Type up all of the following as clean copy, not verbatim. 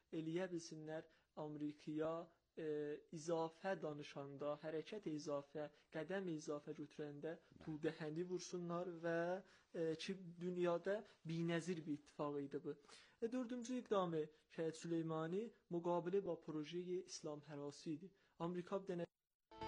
eləyə bilsinlər Amerikaya izafə danışanda, hərəkət izafə, qədəm izafə götürəndə pulqəhəndi vursunlar və ki, dünyada binəzir bir ittifaq idi bu. Dördüncü iqdamı Şəhid Süleymani müqabilə با projeyi İslam hərası idi. Amerika bir dənə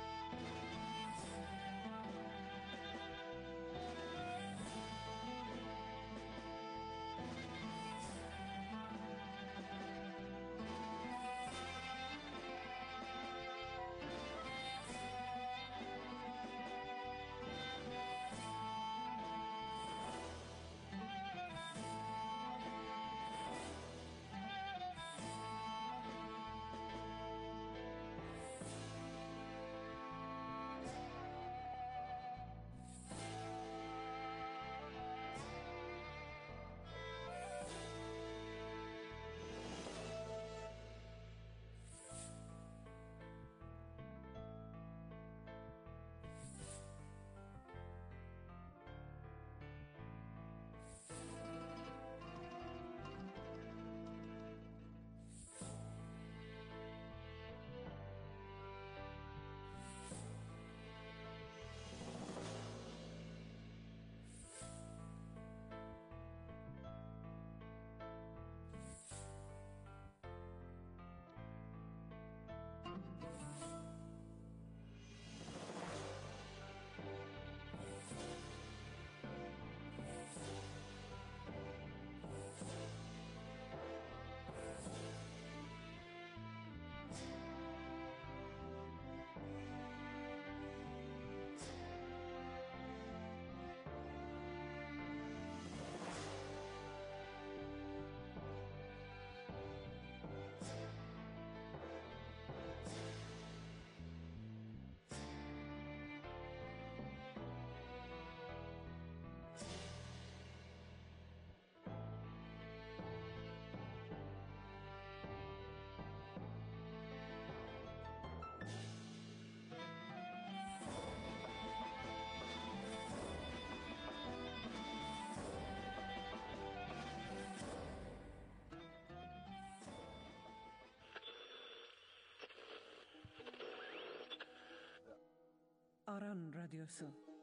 Aran Radyosu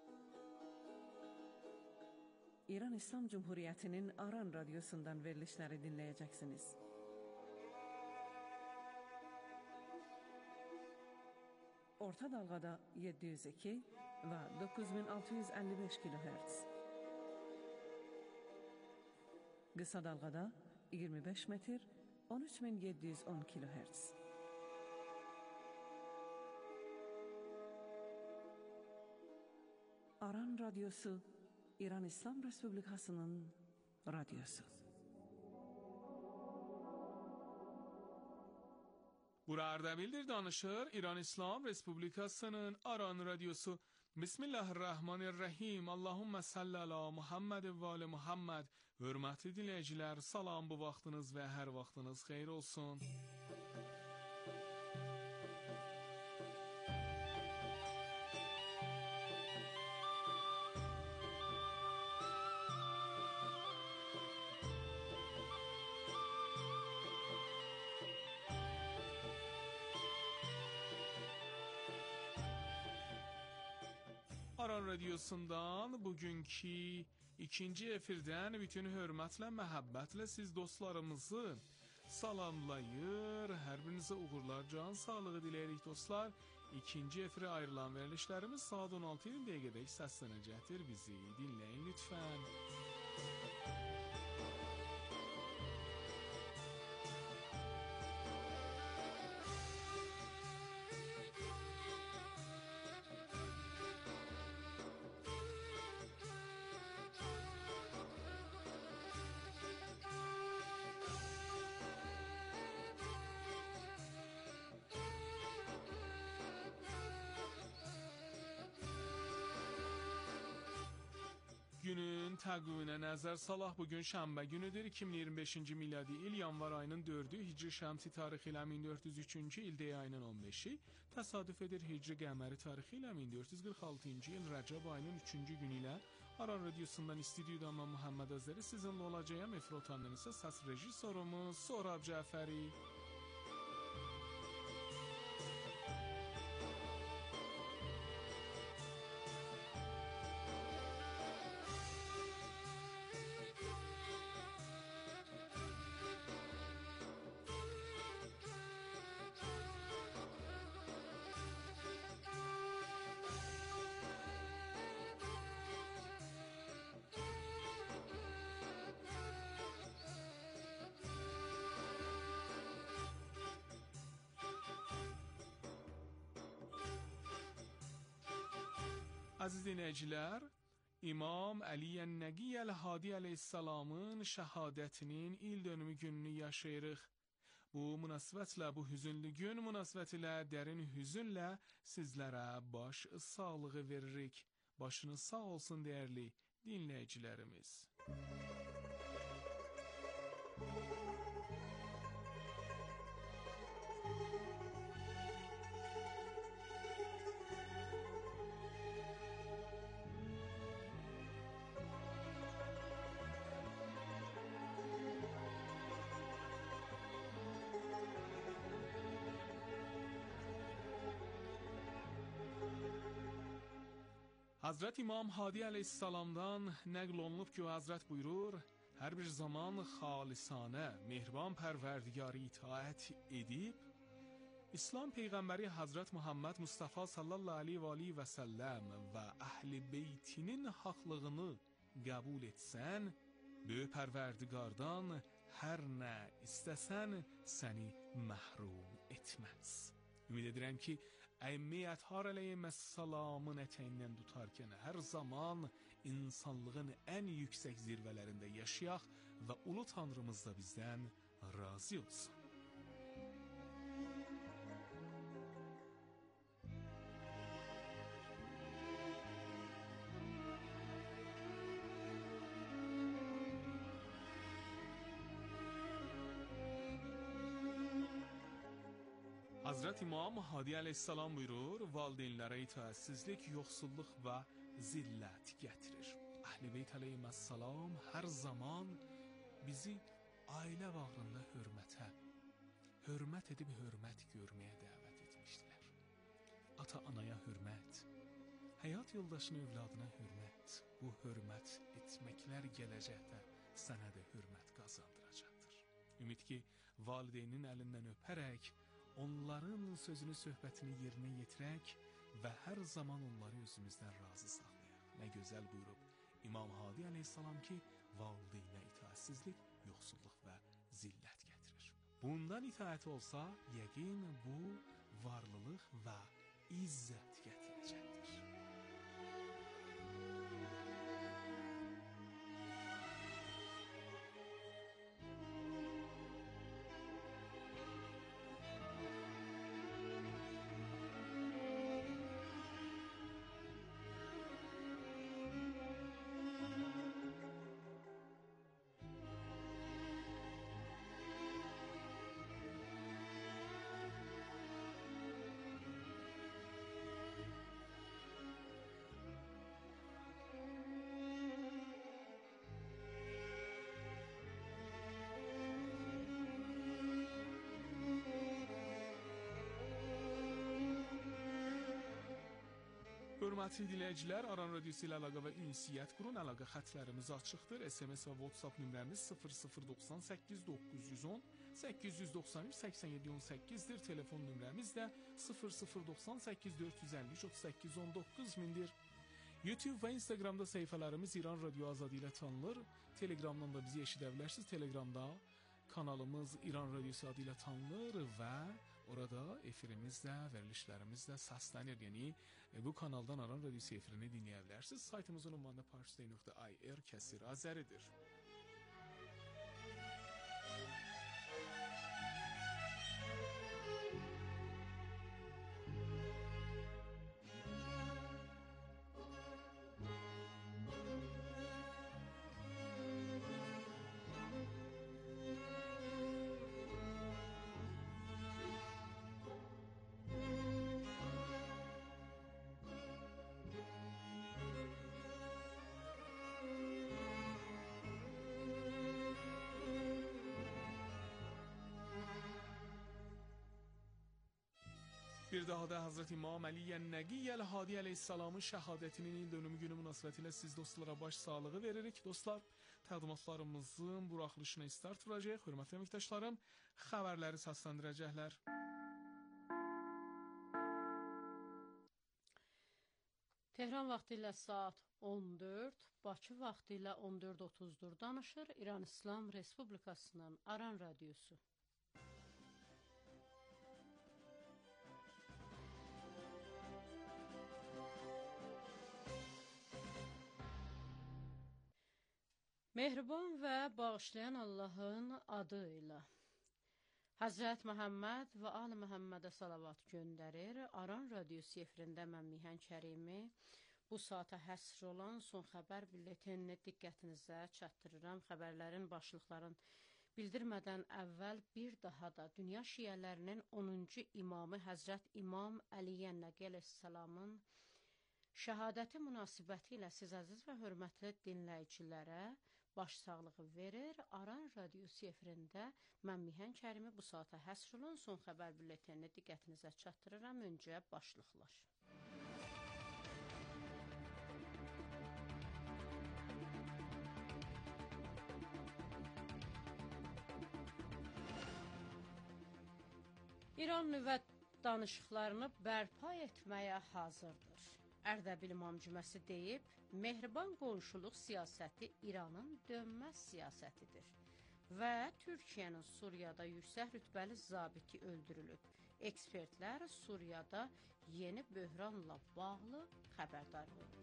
İran İslam Cumhuriyeti'nin Aran Radyosu'ndan verilişleri dinleyeceksiniz. Orta dalgada 702 ve 9655 kHz. Kısa dalgada 25 metr 13710 kHz. Aran Radyosu, İran İslam Respublikası'nın radyosu. Burada bildir danışır İran İslam Respublikası'nın Aran Radyosu. Bismillahirrahmanirrahim. Allahümme salli ala Muhammed ve ali Muhammed. Hürmetli dinleyiciler, salam bu vaxtınız ve her vaxtınız xeyir olsun. Aran Radyosu'ndan bugünkü ikinci efirden bütün hürmetle, məhəbbətle siz dostlarımızı salamlayır. Hər birinizə uğurlar, can sağlığı diləyirik dostlar. İkinci efirə ayrılan verilişlərimiz saat 16 dəqiqədək səslənəcəkdir. Bizi dinləyin lütfən. Günün təqviminə nəzər salaq. Bugün şənbə günüdür. 2025-ci miladi il yanvar ayının 4-ü, Hicri şəmsi tarixi ilə 1403-cü il dey ayının 15-i, təsadüf edir Hicri qəməri tarixi ilə 1446-cı il Rəcəb ayının 3-cü günü ilə Aran Radyosu'ndan istüdyodan mən Muhammed Azəri sizinlə olacağım. Efir otandın isə səs rejissorumuz Sorab Cəfəri. Aziz dinləyicilər, İmam Əli Ən-Nəqi Əl-Hadi əleyhissalamın şəhadətinin il dönümü gününü yaşayırıq. Bu münasibətlə, bu hüzünlü gün münasibətilə dərin hüzünlə sizlərə baş sağlığı veririk. Başınız sağ olsun dəyərli dinləyicilərimiz. Hazret İmam Hadi əleyhissalamdan nəql olunub ki, o Hazret buyurur, hər bir zaman xalisanə, mehriban pərverdigarı itaət edib, İslam Peyğəmbəri Hazret Muhammed Mustafa sallallahu aleyhi və səlləm və əhl-i beytinin haqlığını qəbul etsən, böyük pərverdigardan hər nə istəsən səni məhrum etməz. Ümid edirəm ki, Əmmiyyətlər əleyhissalamın ətəyindən tutarkən hər zaman insanlığın ən yüksək zirvələrində yaşayaq və ulu Tanrımız da bizdən razı olsun. Hazret İmam Hadi əleyhissalam buyurur, valideynlərə itaatsizlik, yoxsulluq və zillət gətirir. Əhl-i Beyt əleyhissalam hər zaman bizi ailə bağrında hörmət edib hörmət görməyə dəvət etmişdilər. Ata-anaya hörmət, həyat yoldaşına, övladına hörmət. Bu hörmət etməklər gələcəkdə sənə də hörmət qazandıracaqdır. Ümid ki, valideynin əlindən öpərək, onların sözünü, söhbətini yerinə yetirək və hər zaman onları özümüzdən razı saxlayaq. Nə gözəl buyurub İmam Hadi əleyhissalam ki, valideynə itaatsizlik, yoxsulluq və zillət gətirir. Bundan itaət olsa, yəqin bu varlılıq və izzət gətirəcəkdir. Hörmətli dinləyicilər, Aran Radyosu ilə əlaqə və ünsiyyət qurun. Əlaqə xətlərimiz açıqdır. SMS və WhatsApp nömrəmiz 0098 910 893 87 18-dir. Telefon nömrəmiz də 0098 453 38 19 mindir. YouTube və Instagramda səhifələrimiz İran Radio Azadi ilə tanınır. Telegramdan da bizi eşidə bilərsiniz. Telegramda kanalımız İran Radiosu adı ilə tanınır və orada efirimiz də, verilişlərimiz də səslənir. Yəni bu kanaldan Aran Radiosu efirini dinləyə bilərsiniz. Saytımızın ünvanı parstay.ir kəsir Azəridir. Bir daha da Hazreti İmam Ali Nəqi Əl-Hadi əleyhissalamın şəhadətinin il dönümü günü münasibətilə siz dostlara baş sağlığı veririk. Dostlar, təqdimatlarımızın buraxılışına start vuracaq. Hörmətli əməkdaşlarım, xəbərləri səsləndirəcəklər. Tehran vaxtı ilə saat 14, Bakı vaxtı ilə 14:30-dur danışır İran İslam Respublikasının Aran Radiosu. Mehriban və bağışlayan Allahın adı ilə Həzrət Məhəmməd və Ali Məhəmmədə salavat göndərir. Aran Radiosu efirində mən Mihan Kərimi bu saata həsr olan son xəbər bülletenini diqqətinizə çatdırıram. Xəbərlərin başlıqlarını bildirmədən əvvəl bir daha da dünya şiələrinin 10-cu imamı Həzrət İmam Əliyə Nəqi əleyhissalamın şəhadəti münasibəti ilə siz əziz və hörmətli dinləyicilərə başsağlığı verir. Aran Radiosu efirində mən Mihan Kərimi bu saata həsr olan son xəbər bülletenini diqqətinizə çatdırıram. Öncə başlıqlar. İran nüvə danışıqlarını bərpa etməyə hazırdır. Ərdəbil İmam Cüməsi deyib, mehriban qonşuluq siyasəti İranın dönməz siyasətidir və Türkiyənin Suriyada yüksək rütbəli zabiti öldürülüb. Ekspertlər Suriyada yeni böhranla bağlı xəbərdar olub.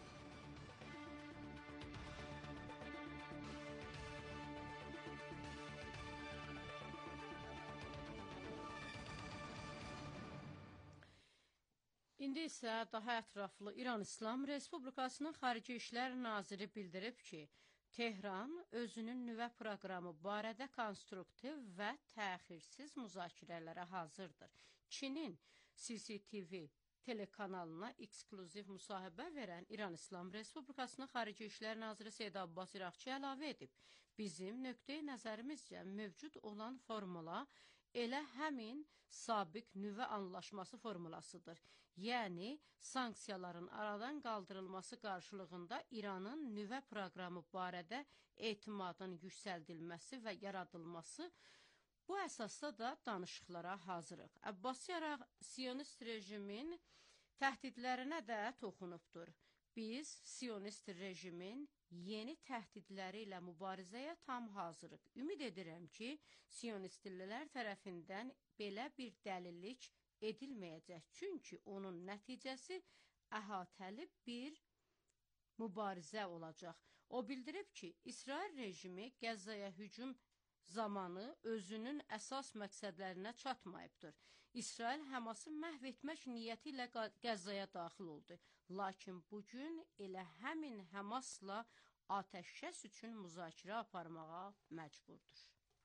İndi isə daha ətraflı İran İslam Respublikasının Xarici İşlər Naziri bildirib ki, Tehran özünün nüvə proqramı barədə konstruktiv və təxirsiz müzakirələrə hazırdır. Çinin CCTV telekanalına eksklüziv müsahibə verən İran İslam Respublikasının Xarici İşlər Naziri Seyid Abbas İraqçı əlavə edib. Bizim nöqteyi nəzərimizcə mövcud olan formula elə həmin sabiq nüvə anlaşması formulasıdır. Yəni, sanksiyaların aradan qaldırılması qarşılığında İranın nüvə proqramı barədə etimadın yüksəldilməsi və yaradılması, bu əsasda da danışıqlara hazırıq. Əbbasi Siyonist rejimin təhdidlərinə də toxunubdur. Biz Siyonist rejimin yeni təhdidləri ilə mübarizəyə tam hazırıq. Ümid edirəm ki, Siyonistlər tərəfindən belə bir dəlillik edilməyəcək. Çünki onun nəticəsi əhatəli bir mübarizə olacaq. O bildirib ki, İsrail rejimi Qəzzaya hücum zamanı özünün əsas məqsədlərinə çatmayıbdır. İsrail Həması məhv etmək niyyəti ilə Qəzzaya daxil oldu. Lakin bugün elə həmin Həmasla atəşkəs üçün müzakirə aparmağa məcburdur.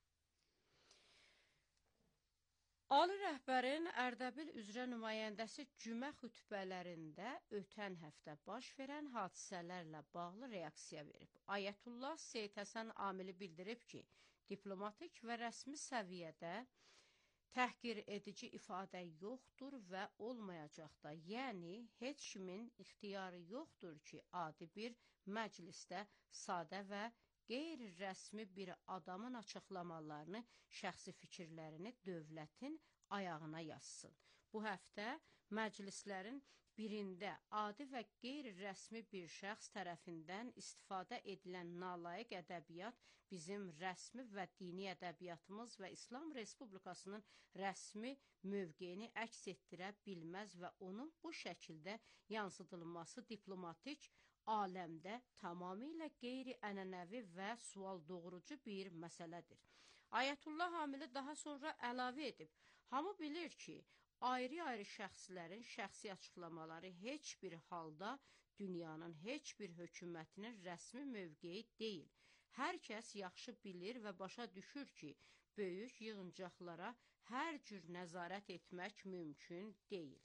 Ali rəhbərin Ərdəbil üzrə nümayəndəsi cümə xütbələrində ötən həftə baş verən hadisələrlə bağlı reaksiya verib. Ayətullah Seyid Həsən Amili bildirib ki, diplomatik və rəsmi səviyyədə təhqir edici ifadə yoxdur və olmayacaq da. Yəni, heç kimin ixtiyarı yoxdur ki, adi bir məclisdə sadə və qeyri-rəsmi bir adamın açıqlamalarını, şəxsi fikirlərini dövlətin ayağına yazsın. Bu həftə məclislərin birində adi və qeyri-rəsmi bir şəxs tərəfindən istifadə edilən nalayiq ədəbiyyat bizim rəsmi və dini ədəbiyyatımız və İslam Respublikasının rəsmi mövqeyini əks etdirə bilməz və onun bu şəkildə yansıdılması diplomatik aləmdə tamamilə qeyri-ənənəvi və sual doğurucu bir məsələdir. Ayətullah Amili daha sonra əlavə edib, hamı bilir ki, ayrı-ayrı şəxslərin şəxsi açıqlamaları heç bir halda dünyanın heç bir hökumətinin rəsmi mövqeyi deyil. Hər kəs yaxşı bilir və başa düşür ki, böyük yığıncaqlara hər cür nəzarət etmək mümkün deyil.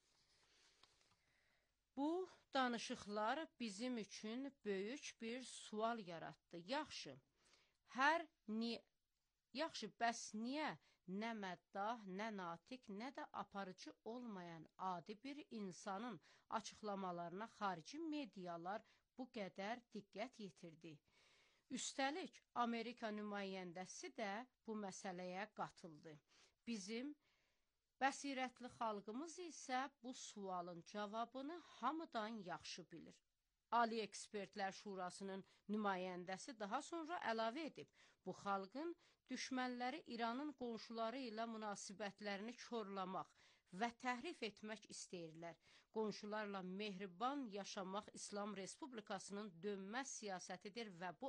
Bu danışıqlar bizim üçün böyük bir sual yaratdı. Yaxşı, bəs niyə nə məddah, nə natiq, nə də aparıcı olmayan adi bir insanın açıqlamalarına xarici medialar bu qədər diqqət yetirdi. Üstəlik, Amerika nümayəndəsi də bu məsələyə qatıldı. Bizim bəsirətli xalqımız isə bu sualın cavabını hamıdan yaxşı bilir. Ali Ekspertlər Şurasının nümayəndəsi daha sonra əlavə edib, bu xalqın düşmənləri İranın qonşuları ilə münasibətlərini korlamaq və təhrif etmək istəyirlər. Qonşularla mehriban yaşamaq İslam Respublikasının dönməz siyasətidir və bu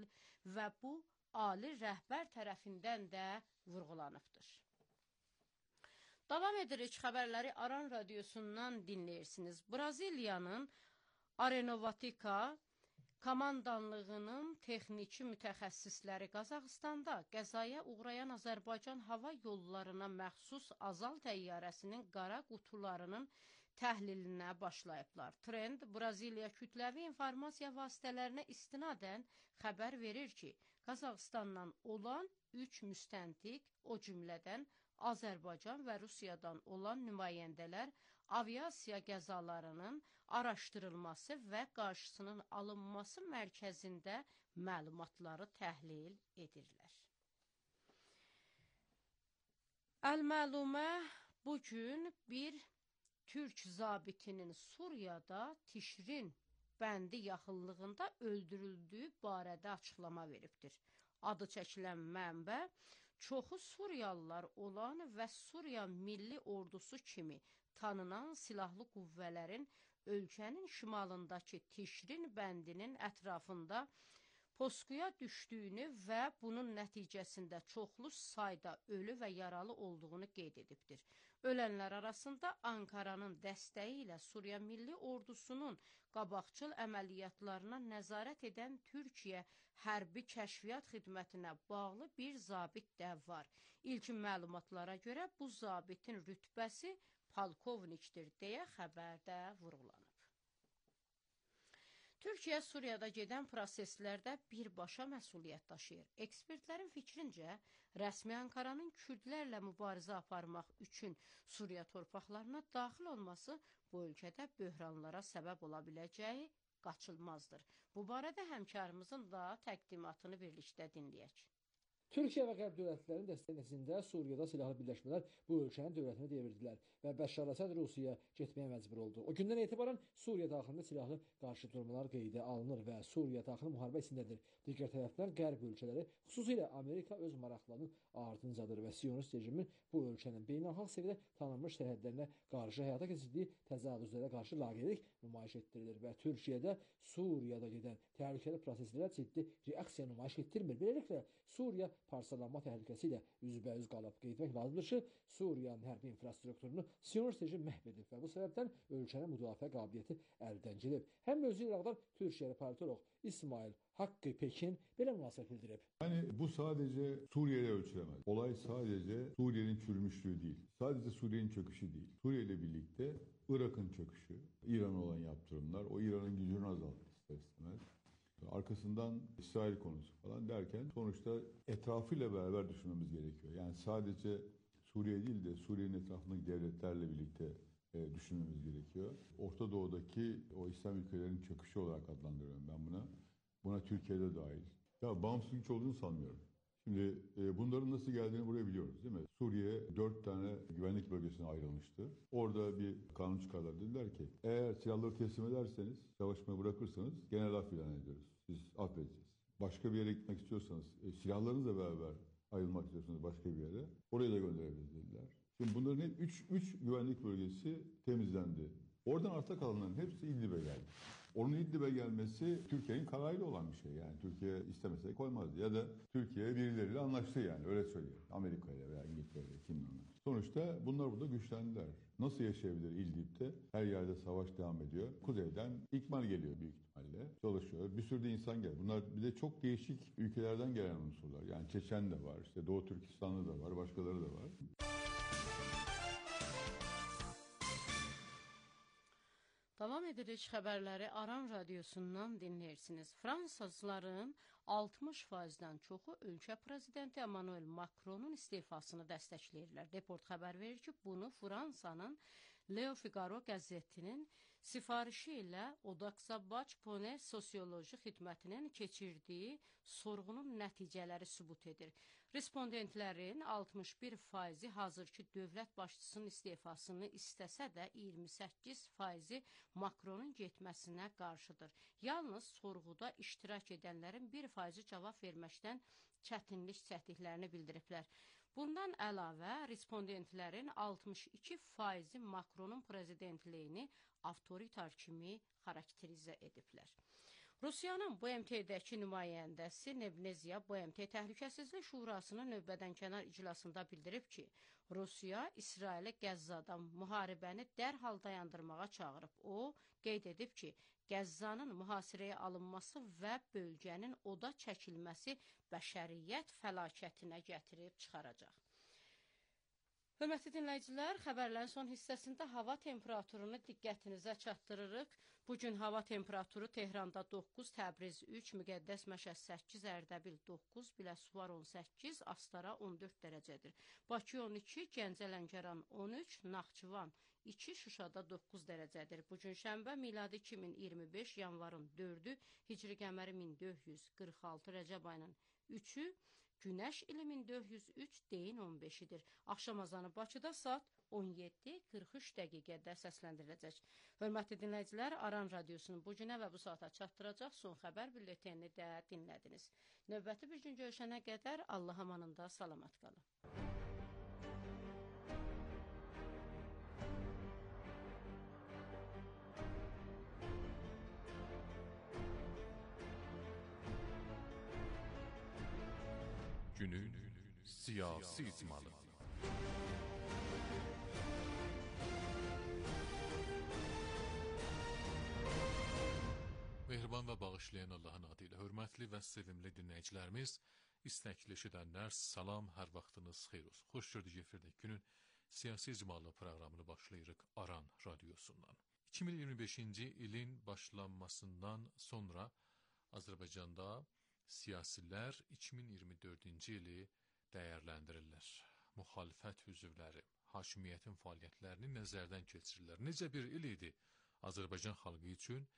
ali rəhbər tərəfindən də vurğulanıbdır. Davam edirik, xəbərləri Aran radiosundan dinləyirsiniz. Braziliyanın Aeronautika komandanlığının texniki mütəxəssisləri Qazaxıstanda qəzaya uğrayan Azərbaycan hava yollarına məxsus Azal təyyarəsinin qara qutularının təhlilinə başlayıblar. Trend Braziliya kütləvi informasiya vasitələrinə istinadən xəbər verir ki, Qazaxıstandan olan 3 müstəntiq, o cümlədən Azərbaycan və Rusiyadan olan nümayəndələr aviasiya qəzalarının araşdırılması və qarşısının alınması mərkəzində məlumatları təhlil edirlər. Əl-Məlumə bugün bir Türk zabitinin Suriyada Tişrin bəndi yaxınlığında öldürüldüyü barədə açıqlama veribdir. Adı çəkilən mənbə çoxu Suriyalılar olan və Suriya Milli Ordusu kimi tanınan silahlı qüvvələrin ölkənin şimalındakı Tişrin bəndinin ətrafında posquya düşdüyünü və bunun nəticəsində çoxlu sayda ölü və yaralı olduğunu qeyd edibdir. Ölənlər arasında Ankaranın dəstəyi ilə Suriya Milli Ordusunun qabaqcıl əməliyyatlarına nəzarət edən Türkiyə Hərbi Kəşfiyyat Xidmətinə bağlı bir zabit də var. İlkin məlumatlara görə bu zabitin rütbəsi polkovnikdir deyə xəbərdə vurğulanıb. Türkiyə Suriyada gedən proseslərdə birbaşa məsuliyyət daşıyır. Ekspertlərin fikrincə, rəsmi Ankaranın kürdlərlə mübarizə aparmaq üçün Suriya torpaqlarına daxil olması bu ölkədə böhranlara səbəb ola biləcəyi qaçılmazdır. Bu barədə həmkarımızın da təqdimatını birlikdə dinləyək. Türkiyə və Qərb dövlətlərinin dəstəyi nəticəsində Suriyada silahlı birləşmələr bu ölkənin dövlətini devirdilər və Bəşar Əsəd Rusiyaya getməyə məcbur oldu. O gündən etibarən Suriya daxilində silahlı qarşıdurmalar qeydə alınır və Suriya daxili müharibə içindədir. Digər tərəfdən Qərb ölkələri, xüsusilə Amerika öz maraqlarının ardıncadır və Siyonist rejimin bu ölkənin beynəlxalq səviyyədə tanınmış sərhədlərinə qarşı həyata keçirdiyi təcavüzlərə qarşı laqeydlik nümayiş etdirilir və Türkiyədə Suriyada gedən təhlükəli proseslərə ciddi reaksiya nümayiş etdirmir. Beləliklə, Suriya parçalanma təhlükəsi ilə üzbəüz qalıb. Qeyd etmək lazımdır ki, Suriyanın hərbi infrastrukturunu Siyonist rejim məhv edib və bu səbəbdən ölkənin müdafiə qabiliyyəti əldən gedib. Həm özü İraqdan Türkiyəli politolog İsmail Hakkı Pekin belə münasibət bildirib. Yani bu sadece Suriye'yle ölçülemez. Olay sadece Suriye'nin çürümüşlüğü değil. Sadece Suriye'nin çöküşü değil. Suriye ile birlikte Irak'ın çöküşü, İran'a olan yaptırımlar, o İran'ın gücünü azalttı ister istemez. Arkasından İsrail konusu falan derken sonuçta etrafıyla beraber düşünmemiz gerekiyor. Yani sadece Suriye değil de Suriye'nin etrafındaki devletlerle birlikte düşünmemiz gerekiyor. Orta Doğu'daki o İslam ülkelerinin çöküşü olarak adlandırıyorum ben buna. Buna Türkiye'de dahil. Ya bağımsız güç olduğunu sanmıyorum. Şimdi bunların nasıl geldiğini buraya biliyoruz değil mi? Suriye 4 tane güvenlik bölgesine ayrılmıştı. Orada bir kanun çıkardılar. Dediler ki eğer silahları teslim ederseniz, savaşmayı bırakırsanız genel af ilan ediyoruz. Siz affedeceğiz. Başka bir yere gitmek istiyorsanız, silahlarınızla beraber ayrılmak istiyorsanız başka bir yere, oraya da gönderebiliriz dediler. Şimdi bunların hep 3 güvenlik bölgesi temizlendi. Oradan arta kalanların hepsi İdlib'e geldi. Onun İdlib'e gelmesi Türkiye'nin kararıyla olan bir şey. Yani Türkiye istemese koymazdı. Ya da Türkiye birileriyle anlaştı yani öyle söylüyor. Amerika ile veya İngiltere ile kimle anlaştı. Sonuçta bunlar burada güçlendiler. Nasıl yaşayabilir İdlib'de? Her yerde savaş devam ediyor. Kuzeyden ikmal geliyor büyük ihtimalle. Çalışıyor. Bir sürü de insan geliyor. Bunlar bir de çok değişik ülkelerden gelen unsurlar. Yani Çeçen de var, işte Doğu Türkistanlı da var, başkaları da var. Davam edirik xəbərləri Aran radiosundan dinləyirsiniz. Fransızların 60%-dən çoxu ölkə prezidenti Emmanuel Macronun istefasını dəstəkləyirlər. Deport xəbər verir ki, bunu Fransanın Le Figaro qəzetinin sifarişi ilə Odaxabaç-Pone sosioloji xidmətinin keçirdiyi sorğunun nəticələri sübut edir. Respondentlərin 61%-i hazırki dövlət başçısının istefasını istəsə də 28%-i Macronun getməsinə qarşıdır. Yalnız sorğuda iştirak edənlərin 1%-i cavab verməkdən çətinlik çəkdiklərini bildiriblər. Bundan əlavə, respondentlərin 62%-i Macronun prezidentliyini avtoritar kimi xarakterizə ediblər. Rusiyanın BMT-dəki nümayəndəsi Nebneziya BMT Təhlükəsizlik Şurasının növbədənkənar iclasında bildirib ki, Rusiya İsrailə Qəzzada müharibəni dərhal dayandırmağa çağırıb. O, qeyd edib ki, Qəzzanın mühasirəyə alınması və bölgənin oda çəkilməsi bəşəriyyət fəlakətinə gətirib çıxaracaq. Hörmətli dinləyicilər, xəbərlərin son hissəsində hava temperaturunu diqqətinizə çatdırırıq. Bugün hava temperaturu Tehranda 9, Təbriz 3, Müqəddəs Məşəd 8, Ərdəbil 9, Biləsuvar 18, Astara 14 dərəcədir. Bakı 12, Gəncə Lənkəran 13, Naxçıvan 2, Şuşada 9 dərəcədir. Bugün şənbə miladi 2025, yanvarın 4-ü, Hicri qəməri 1446, Rəcəb ayının 3-ü, Günəş ili 1403, deyin 15-idir. Axşam azanı Bakıda saat 17:43 dəqiqədə səsləndiriləcək. Hörmətli dinləyicilər, Aran radiosunun bu günə və bu saata çatdıracaq son xəbər bülletenini də dinlədiniz. Növbəti bir gün görüşənə qədər Allah amanında salamat qalın. Günün siyasi icmalı. Mehriban və bağışlayan Allahın adı ilə hörmətli və sevimli dinləyicilərimiz, istəkli eşidənlər, salam, hər vaxtınız xeyir olsun. Xoş gördük efirdəki günün siyasi icmalı proqramını başlayırıq Aran radiosundan. 2025-ci ilin başlanmasından sonra Azərbaycanda siyasilər 2024-cü ili dəyərləndirirlər. Müxalifət üzvləri, hakimiyyətin fəaliyyətlərini nəzərdən keçirirlər. Necə bir il idi Azərbaycan xalqı üçün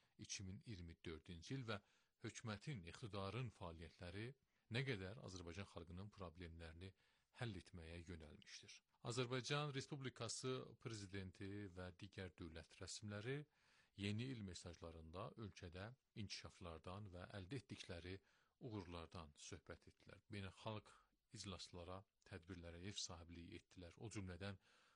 2024-cü il və hökumətin, iqtidarın fəaliyyətləri nə qədər Azərbaycan xalqının problemlərini həll etməyə yönəlmişdir. Azərbaycan Respublikası prezidenti və digər dövlət rəsmləri yeni il mesajlarında ölkədə inkişaflardan və əldə etdikləri uğurlardan söhbət etdilər. Beynəlxalq iclaslara, tədbirlərə ev sahibliyi etdilər. O cümlədən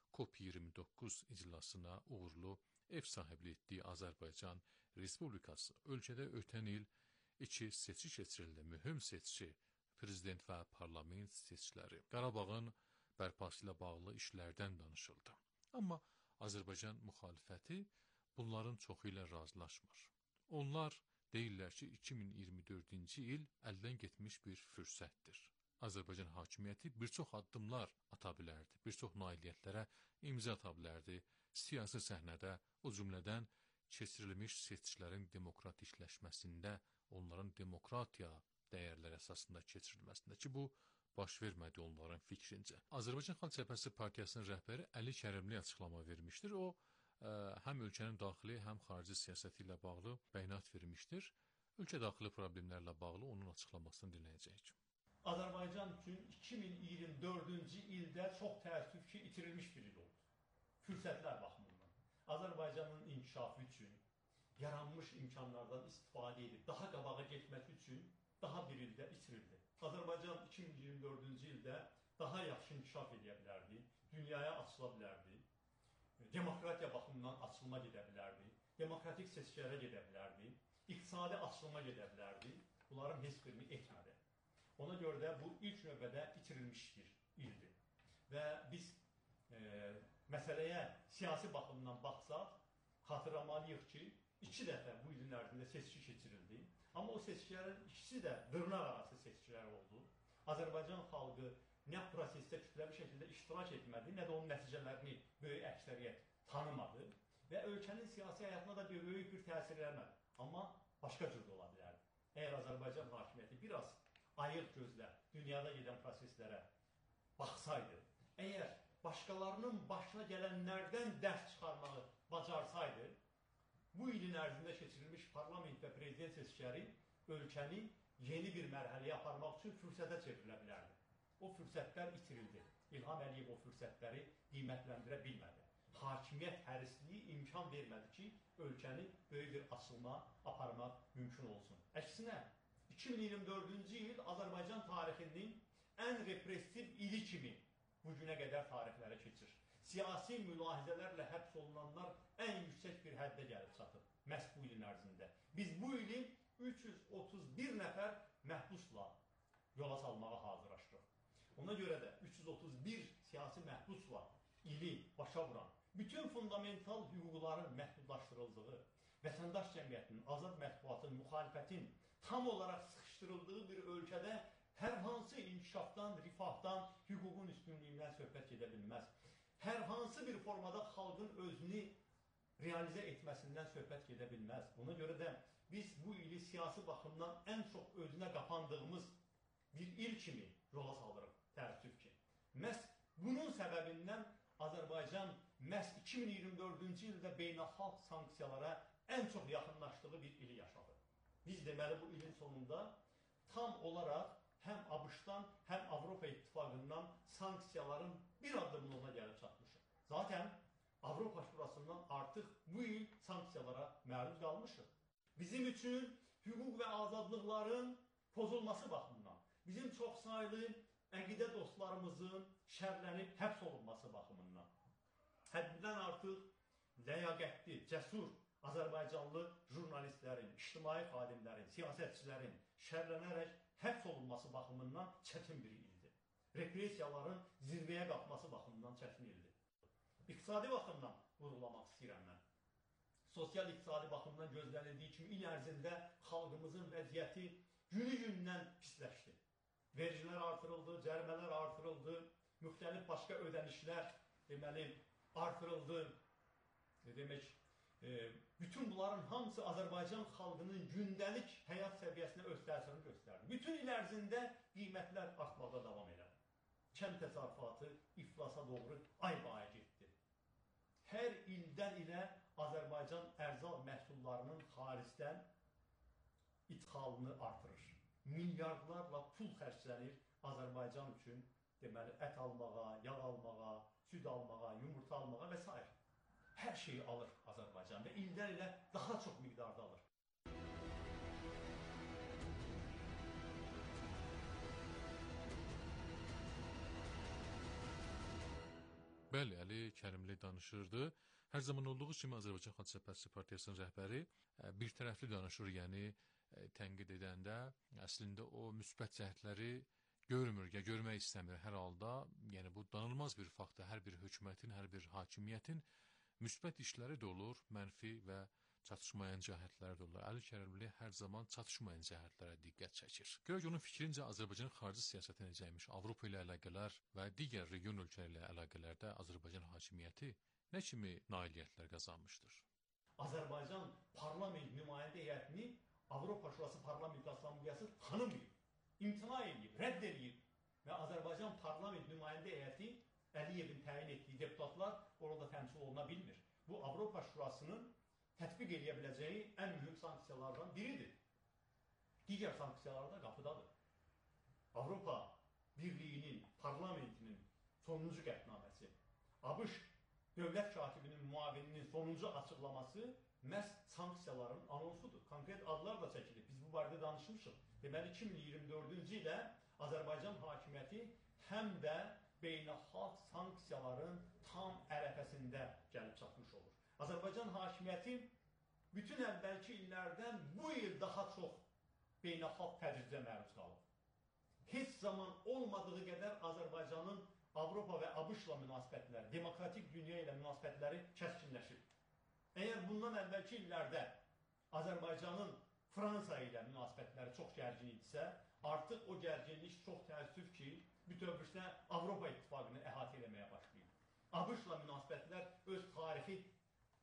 COP29 iclasına uğurlu ev sahibliyi etdiyi Azərbaycan Respublikası ölkədə ötən il 2 seçki keçirildi. Mühüm seçki, prezident və parlament seçkiləri. Qarabağın bərpası ilə bağlı işlərdən danışıldı. Amma Azərbaycan müxalifəti bunların çoxu ilə razılaşmır. Onlar deyirlər ki, 2024-cü il əldən getmiş bir fürsətdir. Azərbaycan hakimiyyəti bir çox addımlar ata bilərdi, bir çox nailiyyətlərə imza ata bilərdi. Siyasi səhnədə, o cümlədən keçirilmiş seçkilərin demokratikləşməsində, onların demokratiya dəyərləri əsasında keçirilməsində ki, bu baş vermədi onların fikrincə. Azərbaycan Xalq Cəbhəsi Partiyasının rəhbəri Əli Kərimli açıqlama vermişdir. O, həm ölkənin daxili, həm xarici siyasəti ilə bağlı bəyanat vermişdir. Ölkə daxili problemlərlə bağlı onun açıqlamasını dinləyəcəyik. Azərbaycan üçün 2024-cü ildə çox təəssüf ki, itirilmiş bir il oldu. Fürsətlər baxımından. Azərbaycanın inkişafı üçün yaranmış imkanlardan istifadə edib daha qabağa getməsi üçün daha bir ildə itirildi. Azərbaycan 2024-cü ildə daha yaxşı inkişaf edə bilərdi, dünyaya açıla bilərdi, demokratiya baxımından açılma gedə bilərdi, demokratik seçkilərə gedə bilərdi, iqtisadi açılma gedə bilərdi. Bunların heç birini etmədi. Ona görə də bu ilk növbədə itirilmiş bir ildir. Və biz məsələyə siyasi baxımdan baxsaq, xatırlamalıyıq ki, 2 dəfə bu ilin ərzində seçki keçirildi. Amma o seçkilərin ikisi də dırnaq arası seçkilər oldu. Azərbaycan xalqı nə prosesdə kütləvi şəkildə iştirak etmədi, nə də onun nəticələrini böyük əksəriyyət tanımadı. və ölkənin siyasi həyatına da böyük bir təsir eləmədi. Amma başqa cür də ola bilərdi. Əgər Azərbaycan hakimiyyəti biraz ayıq gözlə dünyada gedən proseslərə baxsaydı, əgər başqalarının başına gələnlərdən dərs çıxarmağı bacarsaydı, bu ilin ərzində keçirilmiş parlament və prezident seçkiləri ölkəni yeni bir mərhələyə aparmaq üçün fürsətə çevrilə bilərdi. O fürsətlər itirildi. İlham Əliyev o fürsətləri qiymətləndirə bilmədi. Hakimiyyət hərisliyi imkan vermədi ki, ölkəni böyük bir açılma aparmaq mümkün olsun. Əksinə, 2024-cü il Azərbaycan tarixinin ən repressiv ili kimi bugünə qədər tarixlərə keçir. Siyasi mülahizələrlə həbs olunanlar ən yüksək bir həddə gəlib çatıb, məhz bu ilin ərzində. Biz bu ili 331 nəfər məhbusla yola salmağa hazırlaşdıq. Ona görə də 331 siyasi məhbusla ili başa vuran, bütün fundamental hüquqların məhdudlaşdırıldığı, vətəndaş cəmiyyətinin, azad mətbuatın, müxalifətin tam olaraq sıxışdırıldığı bir ölkədə hər hansı inkişafdan, rifahdan, hüququn üstünlüyündən söhbət gedə bilməz. Hər hansı bir formada xalqın özünü realizə etməsindən söhbət gedə bilməz. Ona görə də biz bu ili siyasi baxımdan ən çox özünə qapandığımız bir il kimi yola salırıq, təəssüf ki. Məhz bunun səbəbindən Azərbaycan məhz 2024-cü ildə beynəlxalq sanksiyalara ən çox yaxınlaşdığı bir ili yaşadı. Biz deməli bu ilin sonunda tam olaraq həm ABŞ-dan, həm Avropa İttifaqından sanksiyaların bir addımlığına gəlib çatmışıq. Zaten Avropa Şurasından artıq bu il sanksiyalara məruz qalmışıq. Bizim üçün hüquq və azadlıqların pozulması baxımından, bizim çox sayılı əqidə dostlarımızın şərlənib həbs olunması baxımından, həddindən artıq ləyaqətli, cəsur Azərbaycanlı jurnalistlərin, ictimai xadimlərin, siyasətçilərin şərlənərək həbs olunması baxımından çətin bir ildir. Repressiyaların zirvəyə qalxması baxımından çətin ildir. İqtisadi baxımdan vurğulamaq istəyirəm mən. Sosial-iqtisadi baxımdan gözlənildiyi kimi il ərzində xalqımızın vəziyyəti günü-gündən pisləşdi. Vergilər artırıldı, cərimələr artırıldı, müxtəlif başqa ödənişlər artırıldı. Demək, bütün bunların hamısı Azərbaycan xalqının gündəlik həyat səviyyəsinə öz təsirini göstərdi. Bütün il ərzində qiymətlər artmaqda davam elədi. Kənd təsərrüfatı iflasa doğru ay-baya getdi. Hər ildən ilə Azərbaycan ərzaq məhsullarının xaricdən idxalını artırır. Milyardlarla pul xərclənir Azərbaycan üçün, deməli, ət almağa, yağ almağa, süd almağa, yumurta almağa və s. Hər şeyi alır Azərbaycan və ildən ilə daha çox miqdarda alır. Bəli, Əli Kərimli danışırdı. Hər zaman olduğu kimi Azərbaycan Xalq Cəbhəsi Partiyasının rəhbəri bir tərəfli danışır, yəni tənqid edəndə əslində o müsbət cəhətləri görmür, ya görmək istəmir hər halda. Yəni bu danılmaz bir faktdır. Hər bir hökumətin, hər bir hakimiyyətin müsbət işləri də olur, mənfi və çatışmayan cəhətlər də olur. Əli Kərimli hər zaman çatışmayan cəhətlərə diqqət çəkir. Görək onun fikrincə Azərbaycanın xarici siyasəti necəymiş, Avropa ilə əlaqələr və digər region ölkələri ilə əlaqələrdə Azərbaycan hakimiyyəti nə kimi nailiyyətlər qazanmışdır? Azərbaycan parlament nümayəndə heyətini Avropa Şurası Parlament Assambleyası tanımıyıb, imtina edib, rədd edib və Azərbaycan parlament nümayəndə heyəti Əliyevin təyin etdiyi deputatlar orada təmsil oluna bilmir. Bu Avropa Şurasının tətbiq edə biləcəyi ən mühüm sanksiyalardan biridir. Digər sanksiyalar da qapıdadır. Avropa Birliyinin, parlamentinin sonuncu qətnaməsi, ABŞ dövlət katibinin müavininin sonuncu açıqlaması məhz sanksiyaların anonsudur. Konkret adlar da çəkilir. Biz bu barədə danışmışıq. Deməli 2024-cü ilə Azərbaycan hakimiyyəti həm də beynəlxalq sanksiyaların tam ərəfəsində gəlib çatmış olur. Azərbaycan hakimiyyəti bütün əvvəlki illərdən bu il daha çox beynəlxalq təcriddə məruz qalıb. Heç zaman olmadığı qədər Azərbaycanın Avropa və ABŞ-la münasibətləri, demokratik dünya ilə münasibətləri kəskinləşib. Əgər bundan əvvəlki illərdə Azərbaycanın Fransa ilə münasibətləri çox gərgin idisə, artıq o gərginlik çox təəssüf ki, bütövlükdə Avropa İttifaqını əhatə eləməyə başlayıb. ABŞ-la münasibətlər öz tarixi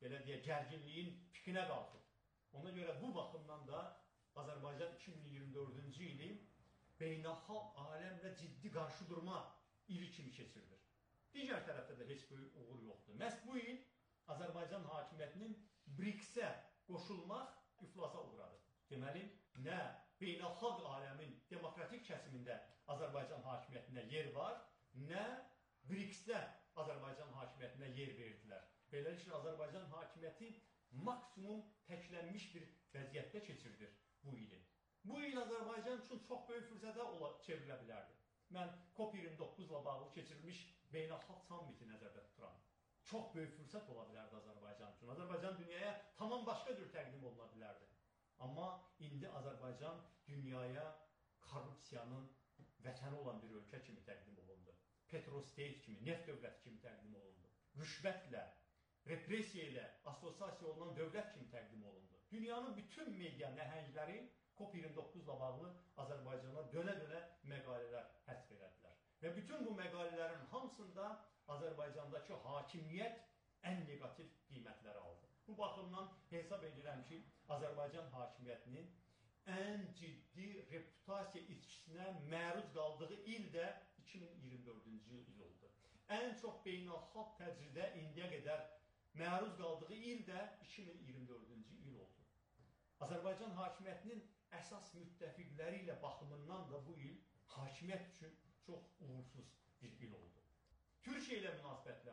belə deyək, gərginliyin pikinə qalxıb. Ona görə bu baxımdan da Azərbaycan 2024-cü ili beynəlxalq aləmlə ciddi qarşı durma ili kimi keçirilir. Digər tərəfdə də heç böyük uğur yoxdur. Məhz bu il Azərbaycan hakimiyyətinin BRICS-ə qoşulmaq iflasa uğradı. Deməli, nə beynəlxalq aləmin demokratik kəsimində Azərbaycan hakimiyyətinə yer var, nə BRICS-də Azərbaycan hakimiyyətinə yer verdilər. Beləliklə, Azərbaycan hakimiyyəti maksimum təklənmiş bir vəziyyətdə keçirilir bu ili. Bu il Azərbaycan üçün çox böyük fürsətə çevrilə bilərdi. Mən COP29-la bağlı keçirilmiş beynəlxalq sammiti nəzərdə tuturam. Çox böyük fürsət ola bilərdi Azərbaycan üçün. Azərbaycan dünyaya tamam başqa cür təqdim oluna bilərdi. Amma indi Azərbaycan dünyaya korrupsiyanın vətəni olan bir ölkə kimi təqdim olundu. Petrostate kimi, neft dövləti kimi təqdim olundu. Rüşvətlə, repressiya ilə assosiasiya olunan dövlət kimi təqdim olundu. Dünyanın bütün media nəhəngləri COP29-la bağlı Azərbaycana dönə-dönə məqalələr həsr elədilər. Və bütün bu məqalələrin hamısında Azərbaycandakı hakimiyyət ən negativ qiymətləri aldı. Bu baxımdan hesab edirəm ki, Azərbaycan hakimiyyətinin ən ciddi reputasiya itkisinə məruz qaldığı il də 2024-cü il oldu. Ən çox beynəlxalq təcrüdə indiyə qədər məruz qaldığı il də 2024-cü il oldu. Azərbaycan hakimiyyətinin əsas müttəfiqləri ilə baxımından da bu il hakimiyyət üçün çox uğursuz bir il oldu. Türkiyə ilə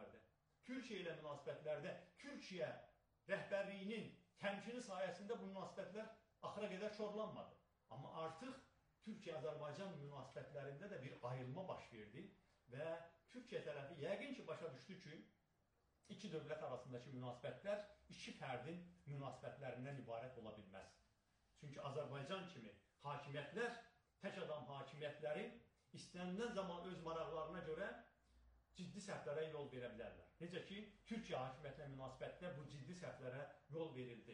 münasibətlərdə Türkiyə rəhbərliyinin təmkini sayəsində bu münasibətlər axıra qədər şorlanmadı. Amma artıq Türkiyə-Azərbaycan münasibətlərində də bir ayrılma baş verdi və Türkiyə tərəfi yəqin ki, başa düşdü ki, iki dövlət arasındakı münasibətlər iki fərdin münasibətlərindən ibarət ola bilməz. Çünki Azərbaycan kimi hakimiyyətlər, tək adam hakimiyyətləri istənilən zaman öz maraqlarına görə ciddi səhvlərə yol verə bilərlər. Necə ki, Türkiyə hakimiyyətinə münasibətdə bu ciddi səhvlərə yol verildi.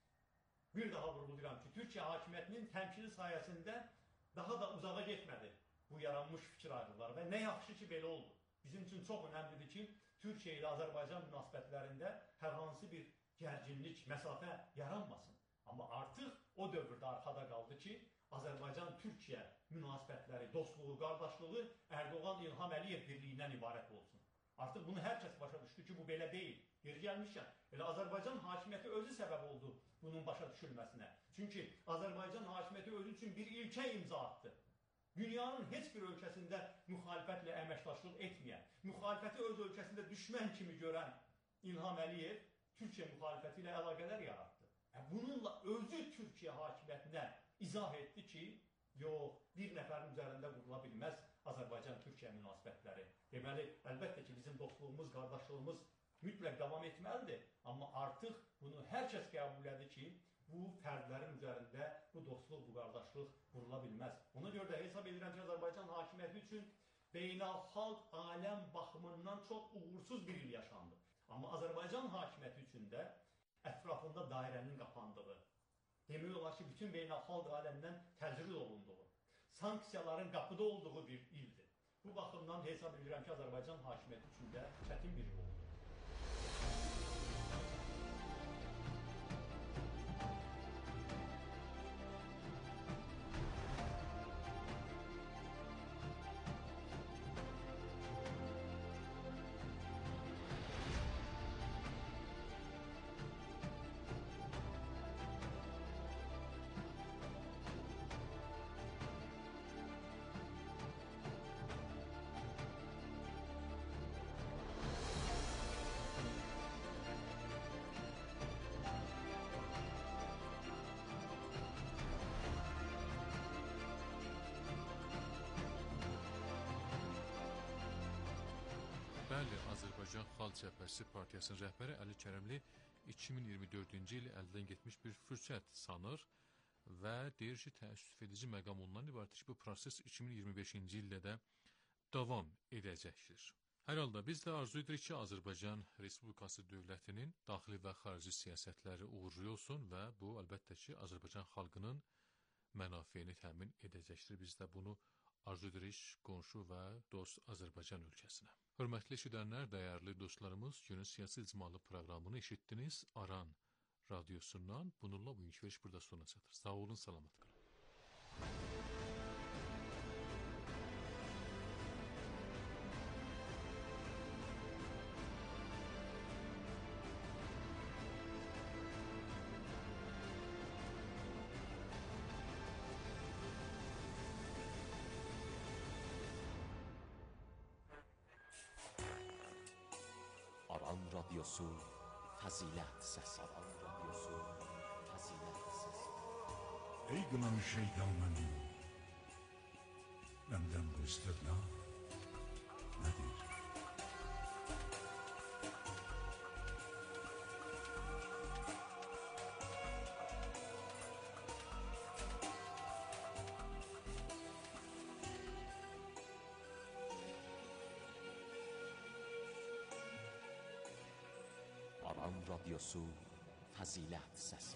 Bir daha vurğulayıram ki, Türkiyə hakimiyyətinin təmkini sayəsində daha da uzağa getmədi bu yaranmış fikir ayrılıqları və nə yaxşı ki, belə oldu. Bizim üçün çox önəmlidir ki, Türkiyə ilə Azərbaycan münasibətlərində hər hansı bir gərginlik, məsafə yaranmasın. Amma artıq o dövrdə arxada qaldı ki, Azərbaycan-Türkiyə münasibətləri, dostluğu, qardaşlığı Ərdoğan-İlham Əliyev birliyindən ibarət olsun. Artıq bunu hər kəs başa düşdü ki, bu belə deyil. Yeri gəlmişkən, elə Azərbaycan hakimiyyəti özü səbəb oldu bunun başa düşülməsinə. Çünki Azərbaycan hakimiyyəti özü üçün bir ilkə imza atdı. Dünyanın heç bir ölkəsində müxalifətlə əməkdaşlıq etməyən, müxalifəti öz ölkəsində düşmən kimi görən İlham Əliyev Türkiyə müxalifəti ilə əlaqələr yaratdı. Bununla özü Türkiyə hakimiyyətinə izah etdi ki, yox, bir nəfərin üzərində qurula bilməz Azərbaycan-Türkiyə münasibətləri. Deməli, əlbəttə ki, bizim dostluğumuz, qardaşlığımız mütləq davam etməlidir. Amma artıq bunu hər kəs qəbul edir ki, bu fərdlərin üzərində bu dostluq, bu qardaşlıq qurula bilməz. Ona görə də hesab edirəm ki, Azərbaycan hakimiyyəti üçün beynəlxalq aləm baxımından çox uğursuz bir il yaşandı. Amma Azərbaycan hakimiyyəti üçün də ətrafında dairənin qapandığı, demək olar ki, bütün beynəlxalq aləmdən təcrid olunduğu, sanksiyaların qapıda olduğu bir ildir. Bu baxımdan hesab edirəm ki, Azərbaycan hakimiyyəti üçün də çətin bir il oldu. Bəli, Azərbaycan Xalq Cəbhəsi Partiyasının rəhbəri Əli Kərəmli 2024-cü il əldən getmiş bir fürsət sanır və deyir ki, təəssüf edici məqam ondan ibarətdir ki, bu proses 2025-ci ildə də davam edəcəkdir. Hər halda biz də arzu edirik ki, Azərbaycan Respublikası dövlətinin daxili və xarici siyasətləri uğurlu olsun və bu əlbəttə ki, Azərbaycan xalqının mənafeyini təmin edəcəkdir. Biz də bunu arzu edirik qonşu və dost Azərbaycan ölkəsinə. Hörmətli eşidənlər, dəyərli dostlarımız, günün siyasi icmalı proqramını eşitdiniz Aran radiosundan. Bununla bugünkü veriş burada sona çatır. Sağ olun, salamat qalın. Aran radyosu fazilet sesi. Aran radyosu fazilet sesi. Ey kınalı şeytan benim, benden bu istirna nedir? Aran radyosu fazilet sesi.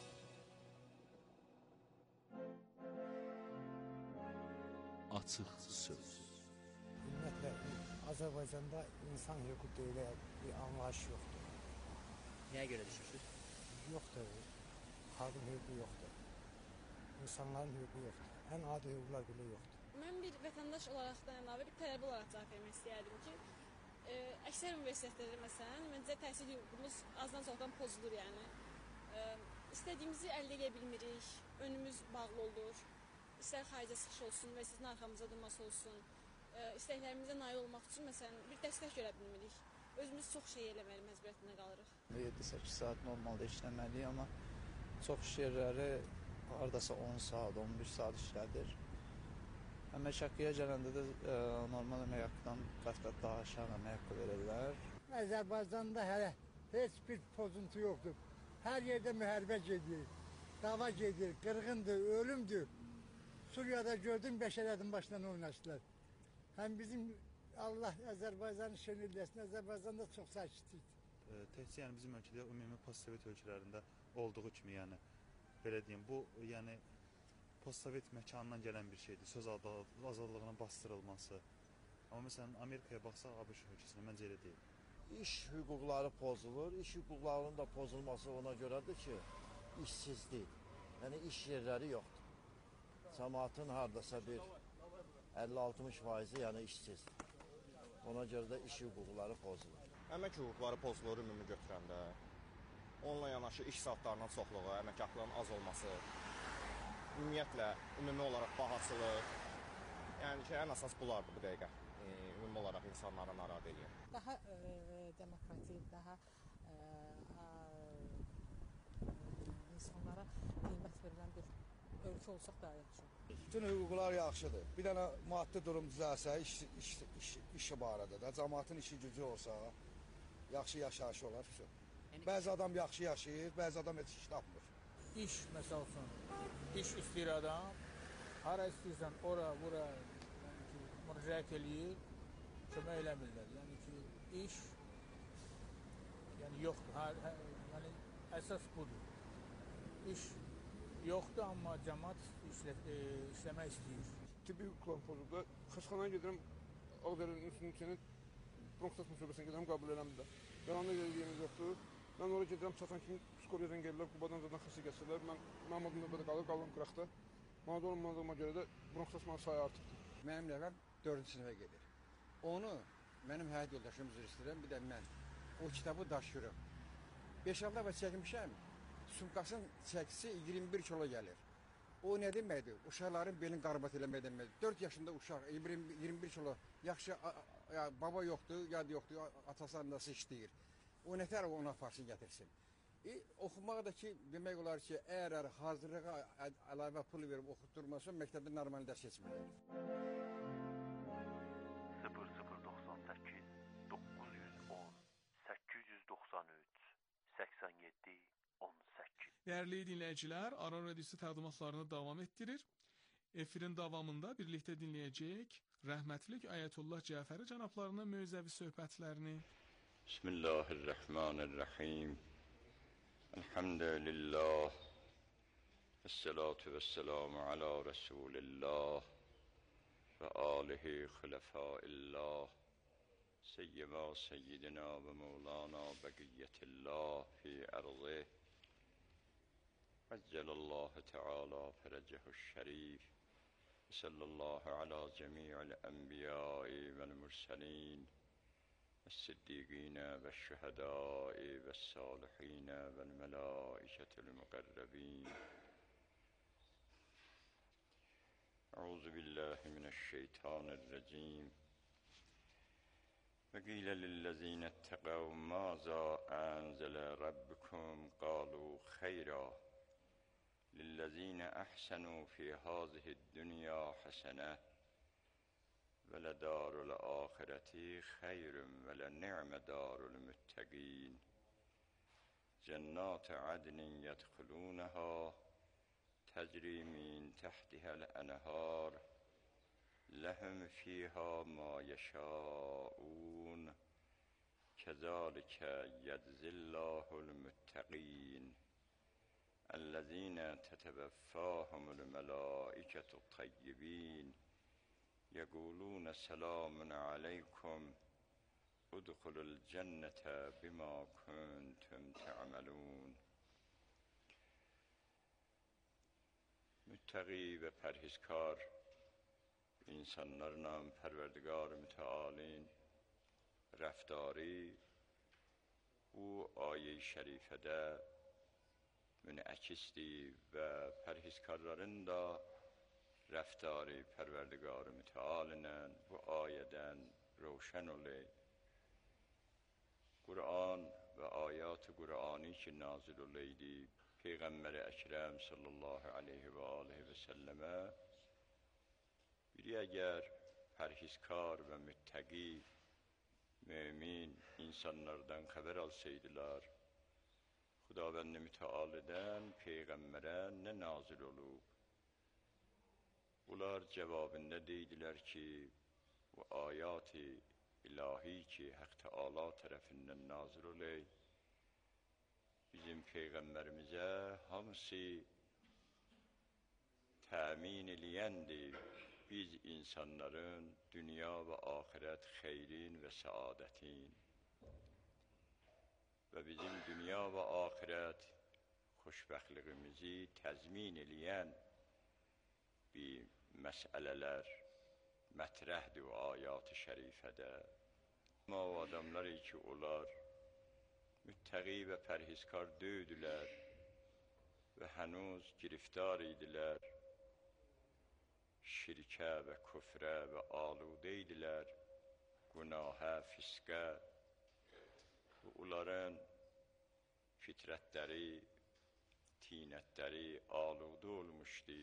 Açıq söz. Ümumiyyətlə, Azərbaycanda insan hüququ ilə bir anlayış yoxdur. Nəyə görə düşünürsünüz? Yoxdur. Xalqın hüququ yoxdur. İnsanların hüququ yoxdur. Ən adi hüquqlar belə yoxdur. Mən bir vətəndaş olaraq da əlavə bir tələbə olaraq cavab vermək istəyərdim ki, əksər universitetlərdə məsələn, məncə təhsil hüququmuz azdan-çoxdan pozulur yəni. İstədiyimizi əldə edə bilmirik, önümüz bağlı olur. İstər xaricə çıxış olsun və sizin arxamıza durması olsun. İstəklərimizə nail olmaq üçün məsələn bir dəstək görə bilmirik. Özümüz çox şey eləməli məcburiyyətində qalırıq. 7-8 saat normalda işləməliyik, amma çox iş yerləri hardasa 10 saat, 11 saat işlədir. Əmək haqqıya gələndə də normal əmək haqqıdan qat-qat daha aşağı əmək haqqı verirlər. Azərbaycanda hələ heç bir pozuntu yoxdur. Hər yerdə müharibə gedir, dava gedir, qırğındır, ölümdür. Suriyada gördüm, bəşərətin başından oynaşdılar. Həm bizim Allah Azərbaycanı şönülləsin, Azərbaycanda çox sakitlik. Təkcə yəni bizim ölkədə ümumi postsovet ölkələrində olduğu kimi, yəni belə deyim, bu yəni postsovet məkanından gələn bir şeydir. Söz azadlığının bastırılması. Amma məsələn Amerikaya baxsaq, ABŞ ölkəsində məncə elə deyil. İş hüquqları pozulur. İş hüquqlarının da pozulması ona görədir ki, işsizlik. Yəni iş yerləri yoxdur. Cəmaatın hardasa bir 50-60%, yəni işsizdir. Ona görə də iş hüquqları pozulur. Əmək hüquqları pozulur ümumi götürəndə. Onunla yanaşı iş saatlarının çoxluğu, əmək haqqının az olması, ümumiyyətlə, ümumi olaraq bahaçılıq. Yəni ki, ən əsas bunlardır bu dəqiqə. Ümumi olaraq insanları narahat edir. Daha demokratik, daha insanlara qiymət verilən bir ölkə olsaq daha yaxşı. Bütün hüquqlar yaxşıdır. Bir dənə maddi durum düzəlsə, iş barədə də, cəmaatın işi gücü olsa, yaxşı yaşayış olar. Bəzi adam yaxşı yaşayır, bəzi adam heç iş tapmır. İş məsəl üçün, iş istəyir adam, hara istəyirsən, ora, bura müraciət eləyir, kömək eləmirlər. Yəni ki, iş yoxdur. Yəni, əsas budur. İş yoxdur, amma cəmaat işləmək istəyir. Tibbi hüquqlar pozuldu. Xəstəxanaya gedirəm, Ağdərənin üstünün bronxitaz müsabiqəsinə gedirəm, qəbul eləmirlər. Yanında yerimiz yoxdur. Mən oraya gedirəm, çatan kimi psikologiyadan gəlirlər, Qubadan zaten xəstə gətirirlər. Mənim adım növbədə qalır, qalım qıraqda. Mənada olmadığıma görə də bronxitaz sayı artıbdır. Mənim nəvəm 4-cü sinifə gedir. Onu mənim həyat yoldaşım üzr istəyirəm, bir də mən o kitabı daşıyırım. 5-6 dəfə çəkmişəm, sumkasının çəkisi 21 kilo gəlir. O nə deməkdir? Uşaqların belini qarbat eləmək deməkdir. 4 yaşında uşaq 21 kilo, yaxşı baba yoxdur, yad yoxdur, atası annası işləyir. O nətər ona aparsın, gətirsin. Oxumaq da ki, demək olar ki, əgər hazırlığa əlavə pul verib oxutturmasın, məktəbdə normal dərs keçməlidir. 0098 910 893 87 18. Değerli dinleyiciler, Aran Radyosu təqdimatlarını davam etdirir. Efirin davamında birlikdə dinləyəcəyik rəhmətlik Ayətullah Cəfəri cənablarının mövzəvi söhbətlərini. Bismillahirrahmanirrahim. Elhamdülillah. Esselatu vesselamu ala Resulillah. وآله خلفاء الله سيما سيدنا ومولانا بقية الله في أرضه عجل الله تعالى فرجه الشريف صلى الله على جميع الأنبياء والمرسلين الصديقين والشهداء والصالحين والملائكة المقربين. أعوذ بالله من الشيطان الرجيم. وقيل للذين اتقوا ماذا أنزل ربكم قالوا خيرا للذين أحسنوا في هذه الدنيا حسنة ولدار الآخرة خير ولنعم دار المتقين جنات عدن يدخلونها تجري من تحتها الأنهار لهم فيها ما يشاءون كذلك يجزي الله المتقين الذين تتوفاهم الملائكة الطيبين يقولون سلام عليكم ادخلوا الجنة بما كنتم تعملون. Müttəqi və pərhizkar insanlarla Pərverdigar mütəalin rəftarı bu ayə-i şərifədə münəkisdir və pərhizkarların da rəftarı Pərverdigar mütəalinin bu ayədən roşən olur. Qur'an və ayat-ı Qur'ani ki nazil olaydı Peyğəmbər-i Əkrəm sallallahu aleyhi və aleyhi və səlləmə biri əgər pərhizkar və müttəqi mümin insanlardan xəbər alsaydılar Xudavənd-i mütəalidən Peyğəmbərə nə nazil olub? Bunlar cavabında deydilər ki bu ayat-ı ilahi ki Haqq Teala tərəfindən nazil olay bizim Peyğəmbərimizə hamısı təmin eləyəndir. Biz insanların dünya və axirət xeyrin və səadətin və bizim dünya və axirət xoşbəxtliyimizi təzmin eləyən bir məsələlər mətrəhdir o ayat-ı şərifədə. Amma o adamlar ki onlar müttəqi və pərhizkar döydülər və hənuz giriftar idilər, şirkə və küfrə və aludə idilər, günahə, fiskə və onların fitrətləri, tinətləri aludə olmuşdu.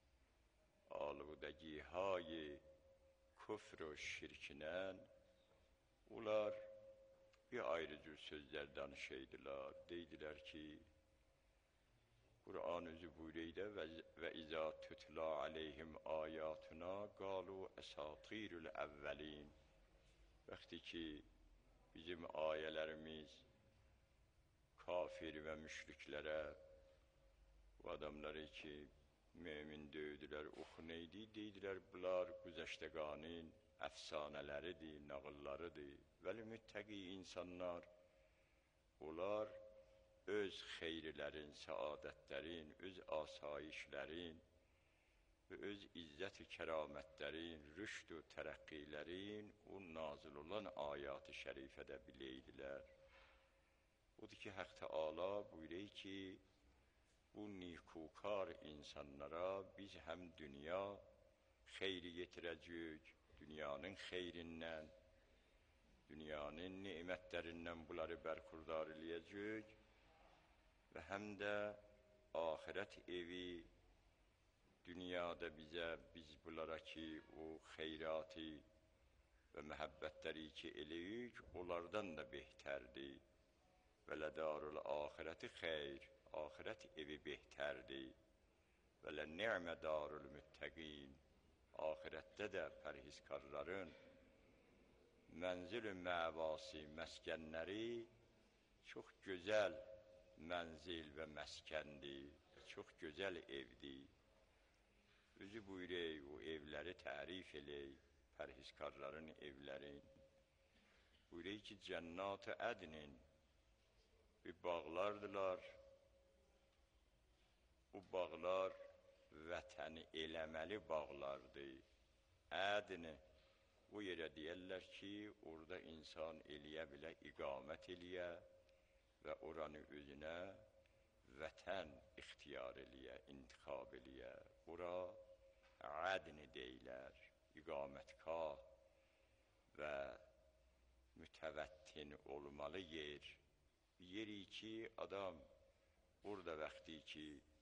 Aludəgihay küfr və şirkindən onlar bir ayrı cür sözlər danışaydılar. Deydilər ki, Qur'an özü buyuruydu və izə tutla aleyhim ayatuna qalu əsatirul əvvəlin. Vaxtı ki, bizim ayələrimiz kafir və müşriklərə, bu adamları ki, mümin döydülər, oxu neydi? Deydilər, bunlar güzəştəqanın əfsanələridir, nağıllarıdır. Vəli müttəqi insanlar, onlar öz xeyrilərin, səadətlərin, öz asayişlərin və öz izzət-i kəramətlərin, rüşd və tərəqqilərin o nazil olan ayat-ı şərifədə biləydilər. Odur ki, Haqq Teala buyuruyor ki, bu nikukar insanlara biz həm dünya xeyri yetirəcək, dünyanın xeyrindən, dünyanın nimətlərindən bunları bərxurdar eləyəcək və həm də axirət evi dünyada bizə, biz bunlara ki, o xeyratı və məhəbbətləri ki eləyik, onlardan da behtərdir. Və lədarul axirəti xeyr, axirət evi behtərdir. Və lənni'mə darul müttəqin, axirətdə də pərhizkarların mənzil-i məvasi, məskənləri çox gözəl mənzil və məskəndir, çox gözəl evdir. Özü buyurək, o evləri tərif eləyik, pərhizkarların evlərin. Buyurək ki, cənnat-ı ədnin bir bağlardılar. Bu bağlar vətəni eləməli bağlardır. Ədni o yerə deyərlər ki, orada insan eləyə bilə, iqamət eləyə və oranı özünə vətən ixtiyar eləyə, intixab eləyə. Ora ədni deyilər, iqamətgah və mütəvəttin olmalı yer. Yeri ki, adam orada vaxtı ki,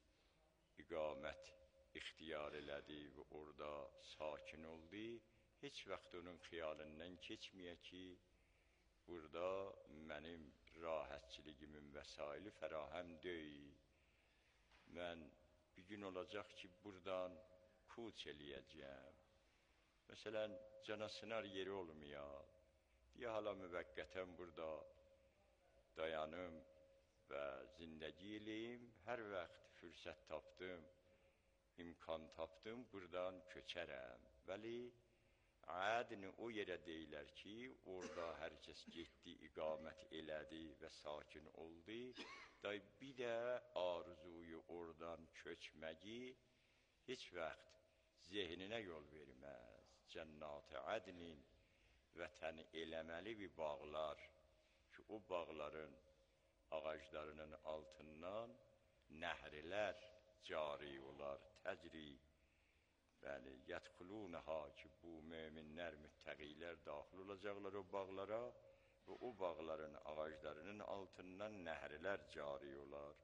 iqamət ixtiyar elədi və orada sakin oldu, heç vaxt onun xiyalından keçməyə ki, burada mənim rahatçiligimin vəsaili fərahəm deyil. Mən bir gün olacaq ki, buradan kuç eləyəcəm. Məsələn, canasınar yeri olmayaq. Deyə hala müvəqqətən burada dayanım və zindəgi eləyim. Hər vaxt fürsət tapdım, imkan tapdım, buradan köçərəm. Vəli, ədni o yerə deyilər ki, orada hər kəs getdi, iqamət elədi və sakin oldu. Bir də arzuyu oradan köçməyi heç vaxt zehninə yol verməz. Cənnat-ı ədnin vətəni eləməli bir bağlar ki, o bağların ağaclarının altından nəhrilər cari olar, təcri. Bəli, yədxulunaha ki, bu möminlər, müttəqilər daxil olacaqlar o bağlara və o bağların ağaclarının altından nəhrilər cari olar.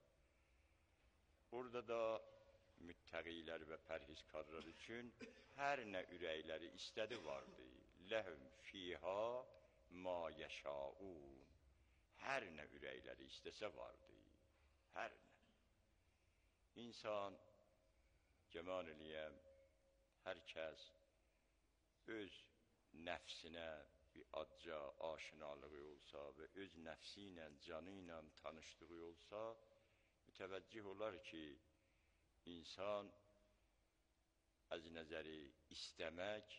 Orada da müttəqilər və pərhizkarlar üçün hər nə ürəkləri istədi vardı. Ləhum fiha ma yəşaun. Hər nə ürəkləri istəsə vardı. Hər nə. İnsan, cəman eləyəm, hər kəs öz nəfsinə bir adca aşinalığı olsa və öz nəfsi ilə, canı ilə tanışlığı olsa, mütəvəccih olar ki, insan az nəzəri istəmək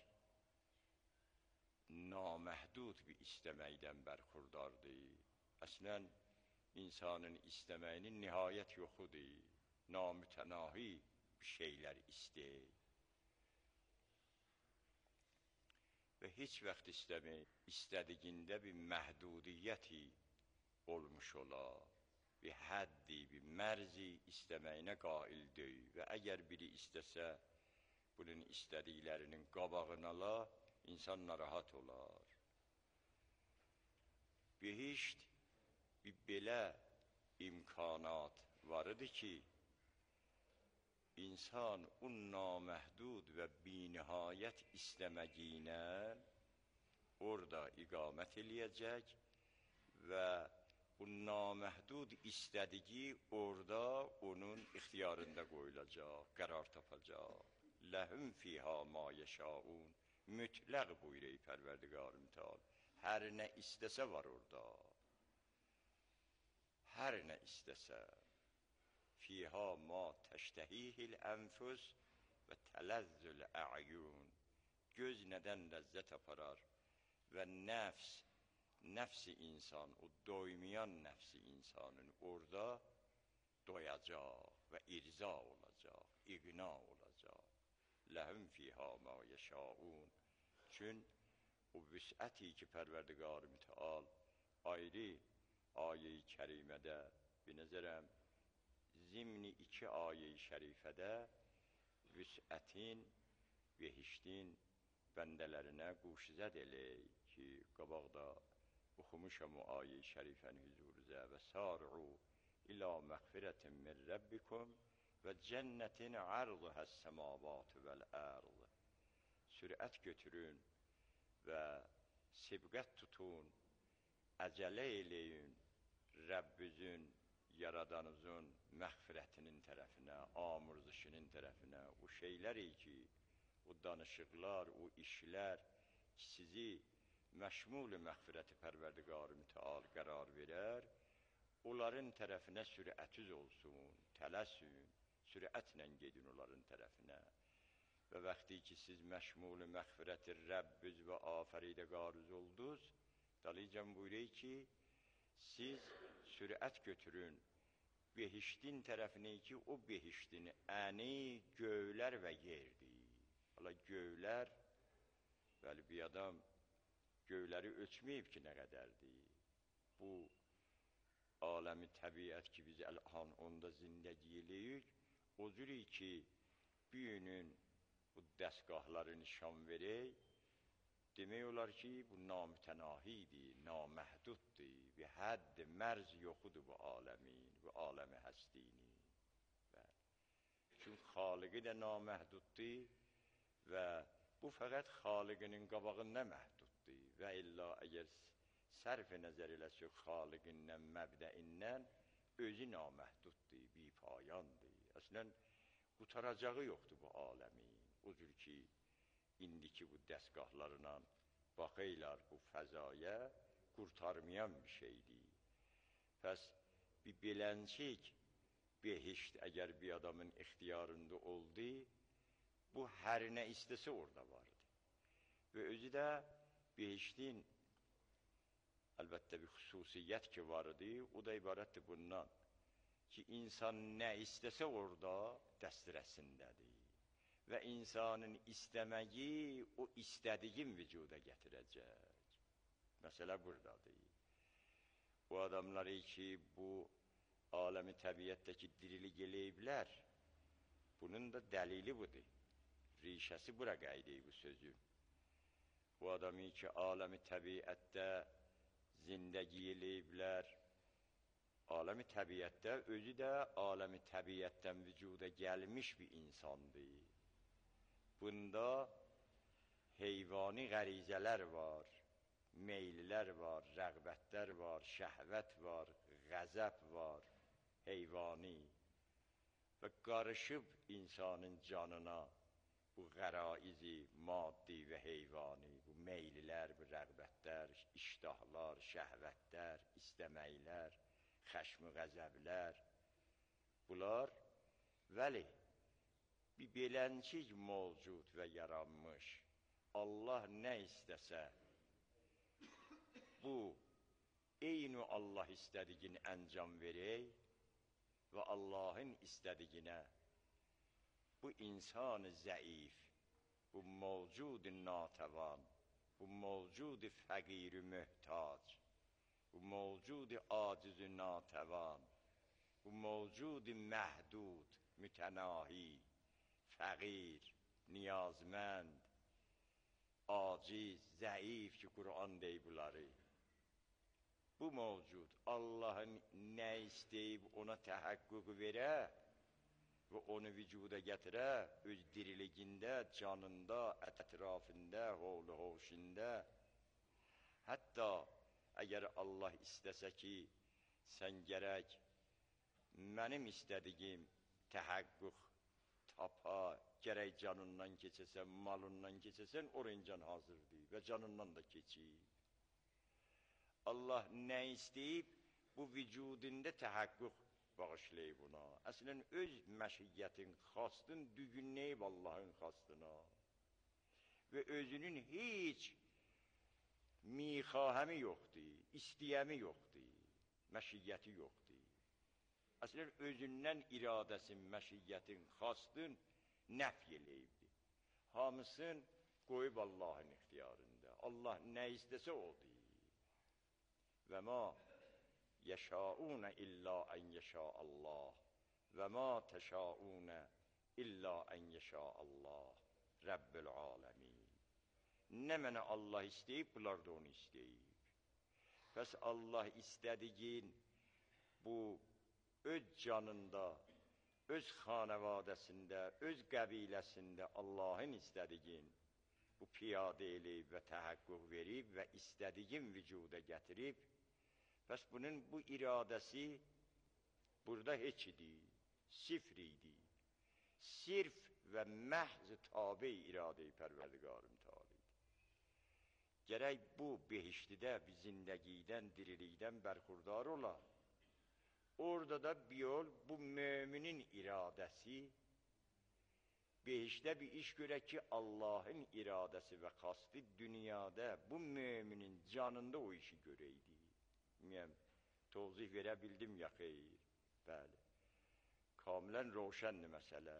naməhdud bir istəməkdən bərxurdardır. Əslən, insanın istəməyinin nihayət yoxudur. Namütənahi bir şeylər istəyir. Və heç vaxt istədiyində bir məhdudiyyəti olmuş olar. Bir həddi, bir mərzi istəməyinə qail deyil. Və əgər biri istəsə, bunun istədiklərinin qabağını ala, insan narahat olar. Behişt bir belə imkanat var idi ki, insan o naməhdud və binihayət istəməyinə orada iqamət eləyəcək və bu naməhdud istədiyi orada onun ixtiyarında qoyulacaq, qərar tapacaq. Ləhum fiha ma yəşaun. Mütləq buyurur Pərverdigar mütəal. Hər nə istəsə var orada. Hər nə istəsə. Fiha ma təştəhihil ənfus və tələzzül ə'yun. Göz nədən ləzzət aparar və nəfsi insan, o doymayan nəfsi insanın orada doyacaq və irza olacaq, iqna olacaq. Ləhum fiha ma yəşaun. Çün o vüsəti ki, Pərverdigar mütəal ayrı ayə-i kərimədə binəzərəm, zimni 2 ayə-i şərifədə vüsətin, behiştin bəndələrinə quşzəd eləyək ki, qabaqda oxumuşam o ayə-i şərifəni hüzuruzə və sari'u ilə məğfirətin min Rəbbikum və cənnətin ərzuhəs səmavatü vəl-ərz. Sürət götürün və sibqət tutun, əcələ eləyin Rəbbüzün, Yaradanızın məğfirətinin tərəfinə, amurzuşinin tərəfinə. O şeyləri ki, o danışıqlar, o işlər ki, sizi məşmul-i məğfirəti Pərverdigar mütəal qərar verər, onların tərəfinə sürətüz olsun, tələsün, sürətlə gedin onların tərəfinə. və vaxtı ki siz məşmul-i məğfirət-i Rəbbiz və afəridə qaruz oldunuz, dalıcan buyuruyor ki, siz sürət götürün behiştin tərəfinə ki, o behiştin əni göylər və yerdir. Hala göylər, bəli bir adam göyləri ölçməyib ki, nə qədərdir. Bu aləmi təbiət ki, biz əlhan onda zindəgi eləyik, o cürü ki, büyünün bu dəstgahları nişan verək, demək olar ki, bu namütənahidir, naməhduddur, bir hədd, mərz yoxudur bu aləmin, bu aləmi həstini. Çünki xaliqi də naməhduddur və bu fəqət xaliqinin qabağında məhduddur və illa əgər sərf-i nəzər eləsək xaliqindən, məbdəindən özü naməhduddur, bipayandır. Əslən, qutaracağı yoxdur bu aləmin. O cür ki, indiki bu dəstgahlarla baxaylar bu fəzaya qurtarmayan bir şeydir. Pəs bir beləncik behişt əgər bir adamın ixtiyarında oldu, bu hər nə istəsə orada vardı. Və özü də behiştin əlbəttə bir xüsusiyyət ki vardı, o da ibarətdir bundan ki, insan nə istəsə orada dəstərəsindədir. Və insanın istəməyi o istədiyin vücuda gətirəcək. Məsələ buradadır. Bu adamları ki, bu aləmi təbiyyətdəki dirilik eləyiblər, bunun da dəlili budur. Rişəsi bura qaydı bu sözün. Bu adamı ki, aləmi təbiyyətdə zindəgi eləyiblər, aləmi təbiyyətdə özü də aləmi təbiyyətdən vücuda gəlmiş bir insandır. Bunda heyvani qərizələr var, meylilər var, rəğbətlər var, şəhvət var, qəzəb var, heyvani və qarışıb insanın canına bu qəraizi, maddi və heyvani, bu meylilər, bu rəğbətlər, iştahlar, şəhvətlər, istəməklər, xəşm-i qəzəblər, bunlar vəli bir beləncik mövcud və yaranmış. Allah nə istəsə, bu eyni Allah istədiyin əncam verək və Allahın istədiyinə bu insan zəif, bu mövcud natəvan, bu mövcud fəqir möhtac, bu mövcud aciz natəvan, bu mövcud məhdud, mütənahi, fəqir, niyazmənd, aciz, zəif ki, Qur'an deyib bunları. Bu mövcud Allahın nə istəyib ona təhəqqüq verə və onu vücuda gətirə, öz diriligində, canında, ətrafında, hovlu hovşində. Hətta əgər Allah istəsə ki, sən gərək mənim istədiyim təhəqqüq tapa, gərək canından keçəsən, malından keçəsən, orayıncan hazırdır və canından da keçir. Allah nə istəyib, bu vücudunda təhəqqüq bağışlayıb buna. Əslən, öz məşiyyətin xastın dügünləyib Allahın xastına və özünün heç mixahəmi yoxdur, istəyəmi yoxdur, məşiyyəti yoxdur. Əslən, özündən iradəsin, məşiyyətin, xastın nəf eləyibdir. Hamısın qoyub Allahın ixtiyarında. Allah nə istəsə oldu. Və ma yəşaunə illə ən yəşa Allah və ma təşaunə illə ən yəşa Allah Rəbbül aləmin. Nə mənə Allah istəyib, bunlar da onu istəyib. Bəs Allah istədiyin bu öz canında, öz xanəvadəsində, öz qəbiləsində Allahın istədiyin bu piyadə eləyib və təhəqqüq verib və istədiyin vücuda gətirib. Bəs bunun bu iradəsi burada heç idi, sifr idi. Sirf və məhz tabi iradə-i Pərverdigarın tabidir. Gərək bu behiştidə bir zindəgidən, dirilikdən bərxurdar ola. Orada da bir yol bu müminin iradəsi Behişdə bir iş görək ki, Allahın iradəsi və qasdı dünyada bu müminin canında o işi görəydi. Bilməyəm, tozih verə bildim ya xeyr. Bəli. Kamilən roşəndir məsələ.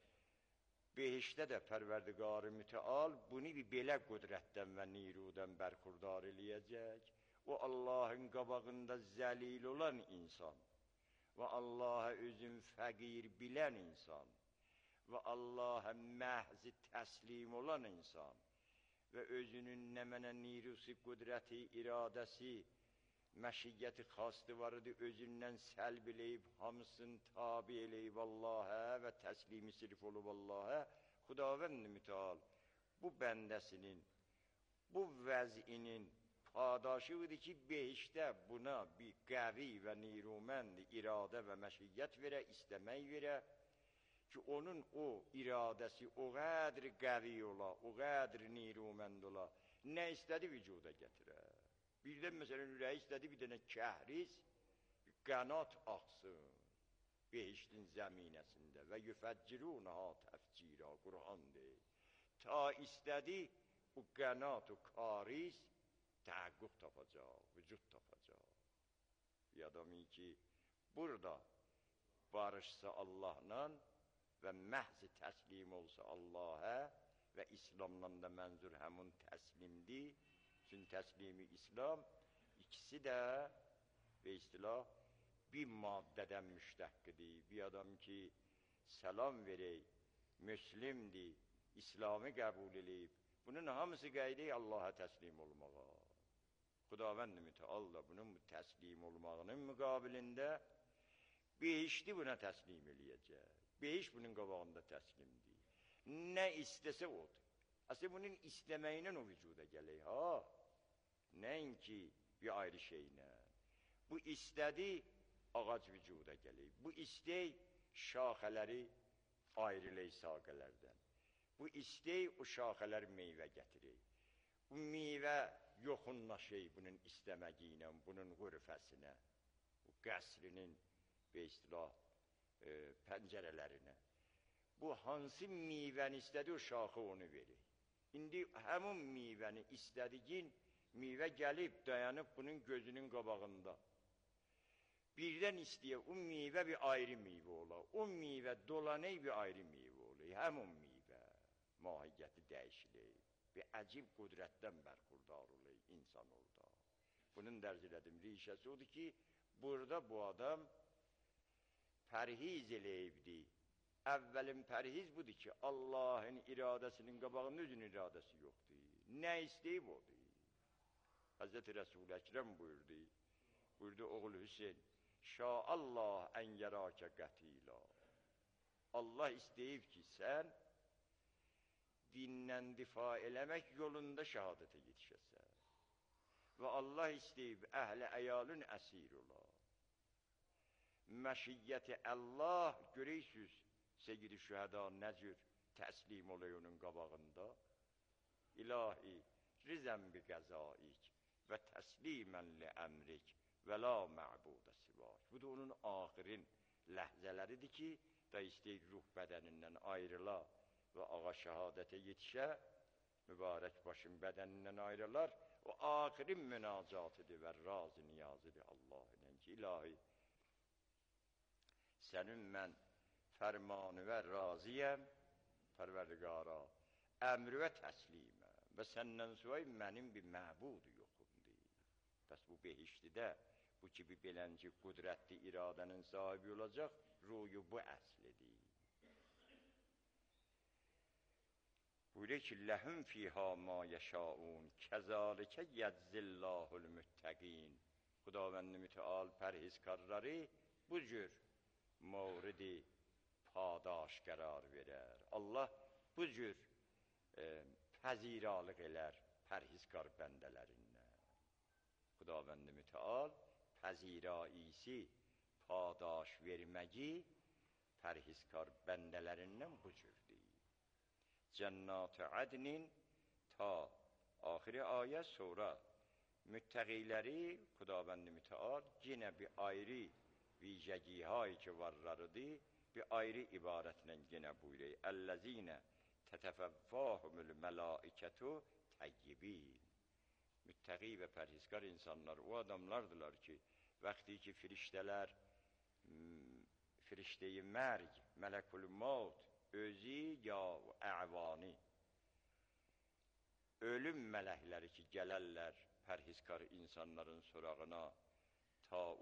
Behişdə də Pərverdigar-ı Müteal bunu bir belə qüdrətdən və nirudən bərxurdar eləyəcək. O Allahın qabağında zəlil olan insan və Allah'a özün fəqir bilən insan və Allah'a məhzi təslim olan insan və özünün nə mənə nirusi, qüdrəti, iradəsi, məşiyyəti xastı varıdı, özündən səlb eləyib, hamısını tabi eləyib Allah'a və təslimi sirf olub Allah'a, Xudavənd-i Müteal bu bəndəsinin, bu vəzinin padaşıdır ki, behişdə buna bir qəvi və nirumənd iradə və məşiyyət verə, istəmək verə ki, onun o iradəsi o qədr qəvi ola, o qədr nirumənd ola, nə istədi vücuda gətirə. Birdən məsələn, ürəyi istədi bir dənə kəhriz, bir qənat axsın behiştin zəminəsində və yüfəccirunha təfcira, Qur'an deyil. Ta istədi bu qənat o kariz təhəqqüq tapacaq, vücud tapacaq. Bir adamı ki, burada barışsa Allahla və məhz təslim olsa Allah'a və İslamdan da mənzur həmun təslimdir. Çünki təslimi İslam ikisi də və istilah bir maddədən müştəqqidir. Bir adam ki, səlam verək, müslimdir, İslamı qəbul eləyib, bunun hamısı qaydı Allah'a təslim olmağa. Xudavənd-i Müteal da bunun təslim olmağının müqabilində behişti buna təslim eləyəcək. Behiş bunun qabağında təslimdir. Nə istəsə odur. Aslında bunun istəməyinə o vücuda gələk, ha? Nəinki bir ayrı şeylə. Bu istədi, ağac vücuda gələk. Bu istək, şaxələri ayrılək saqələrdən. Bu istək, o şaxələr meyvə gətirir. Bu meyvə yoxunlaşır bunun istəməyi ilə, bunun qürfəsinə, bu qəsrinin və istilah pəncərələrinə. Bu hansı meyvəni istədi, o şaxı onu verir. İndi həmin meyvəni istədiyin, meyvə gəlib, dayanıb bunun gözünün qabağında. Birdən istəyək, o meyvə bir ayrı meyvə ola, o meyvə dolanay bir ayrı meyvə ola, həmin meyvə mahiyyəti dəyişilir. Bir əcib qüdrətdən bərxurdar olayı insan orada. Bunun dərz elədim, rişəsi odur ki, burada bu adam pərhiz eləyibdi. Əvvəlin pərhiz budur ki, Allahın iradəsinin qabağında özünün iradəsi yoxdur. Nə istəyib odur? Həzrəti Resul-i Əkrəm buyurdu oğul Hüseyin, Şəallah ən yərəkə qətila. Allah istəyib ki, sən dindən difa eləmək yolunda şəhadətə yetişəsən. Və Allah istəyib əhl-i əyalın əsir ola. Məşiyyəti Allah görəysiniz, Seyyid-i Şühəda nəcür təslim olay onun qabağında. İlahi, rizən bi qəzaik və təslimən li əmrik və la mə'budə sivak. Bu da onun axirin ləhzələridir ki, da istəyir ruh bədənindən ayrıla və ağa şəhadətə yetişə, mübarək başın bədənindən ayrılar, o axirin münacatıdır və razı niyazıdır Allah'ın ki, ilahi, sənin mən fərmanı və raziyəm, Pərverdigara, əmrü və təsliməm və səndən sonra mənim bir məbudu yoxumdur. Bəs bu behişlidə, bu kimi belənci qüdrətli iradənin sahibi olacaq, ruyu bu əslidir. Buyuruyor ki, ləhum fiyha ma yəşaun, kəzalikə yəzzillahul müttəqin. Xudavənd-i Müteal pərhizkarları bu cür movridi padaş qərar verər. Allah bu cür pəziralıq elər pərhizkar bəndələrindən. Xudavənd-i Müteal pəziraisi padaş verməyi pərhizkar bəndələrindən bu cürdür. Cənnat-ı ədnin ta axiri ayə sonra müttəqiləri Xudavənd-i Müteal yenə bir ayrı vicəgihay ki varlarıdır, bir ayrı ibarətlə yenə buyuruyor. Əllezine tetefevvahumul melaiketu tayyibin. Müttəqi və pərhizgar insanlar o adamlardılar ki, vaxtı ki firişteyi mərg, mələkul maut, özü ya əvani, ölüm mələkləri ki gələrlər pərhizkar insanların sorağına, ta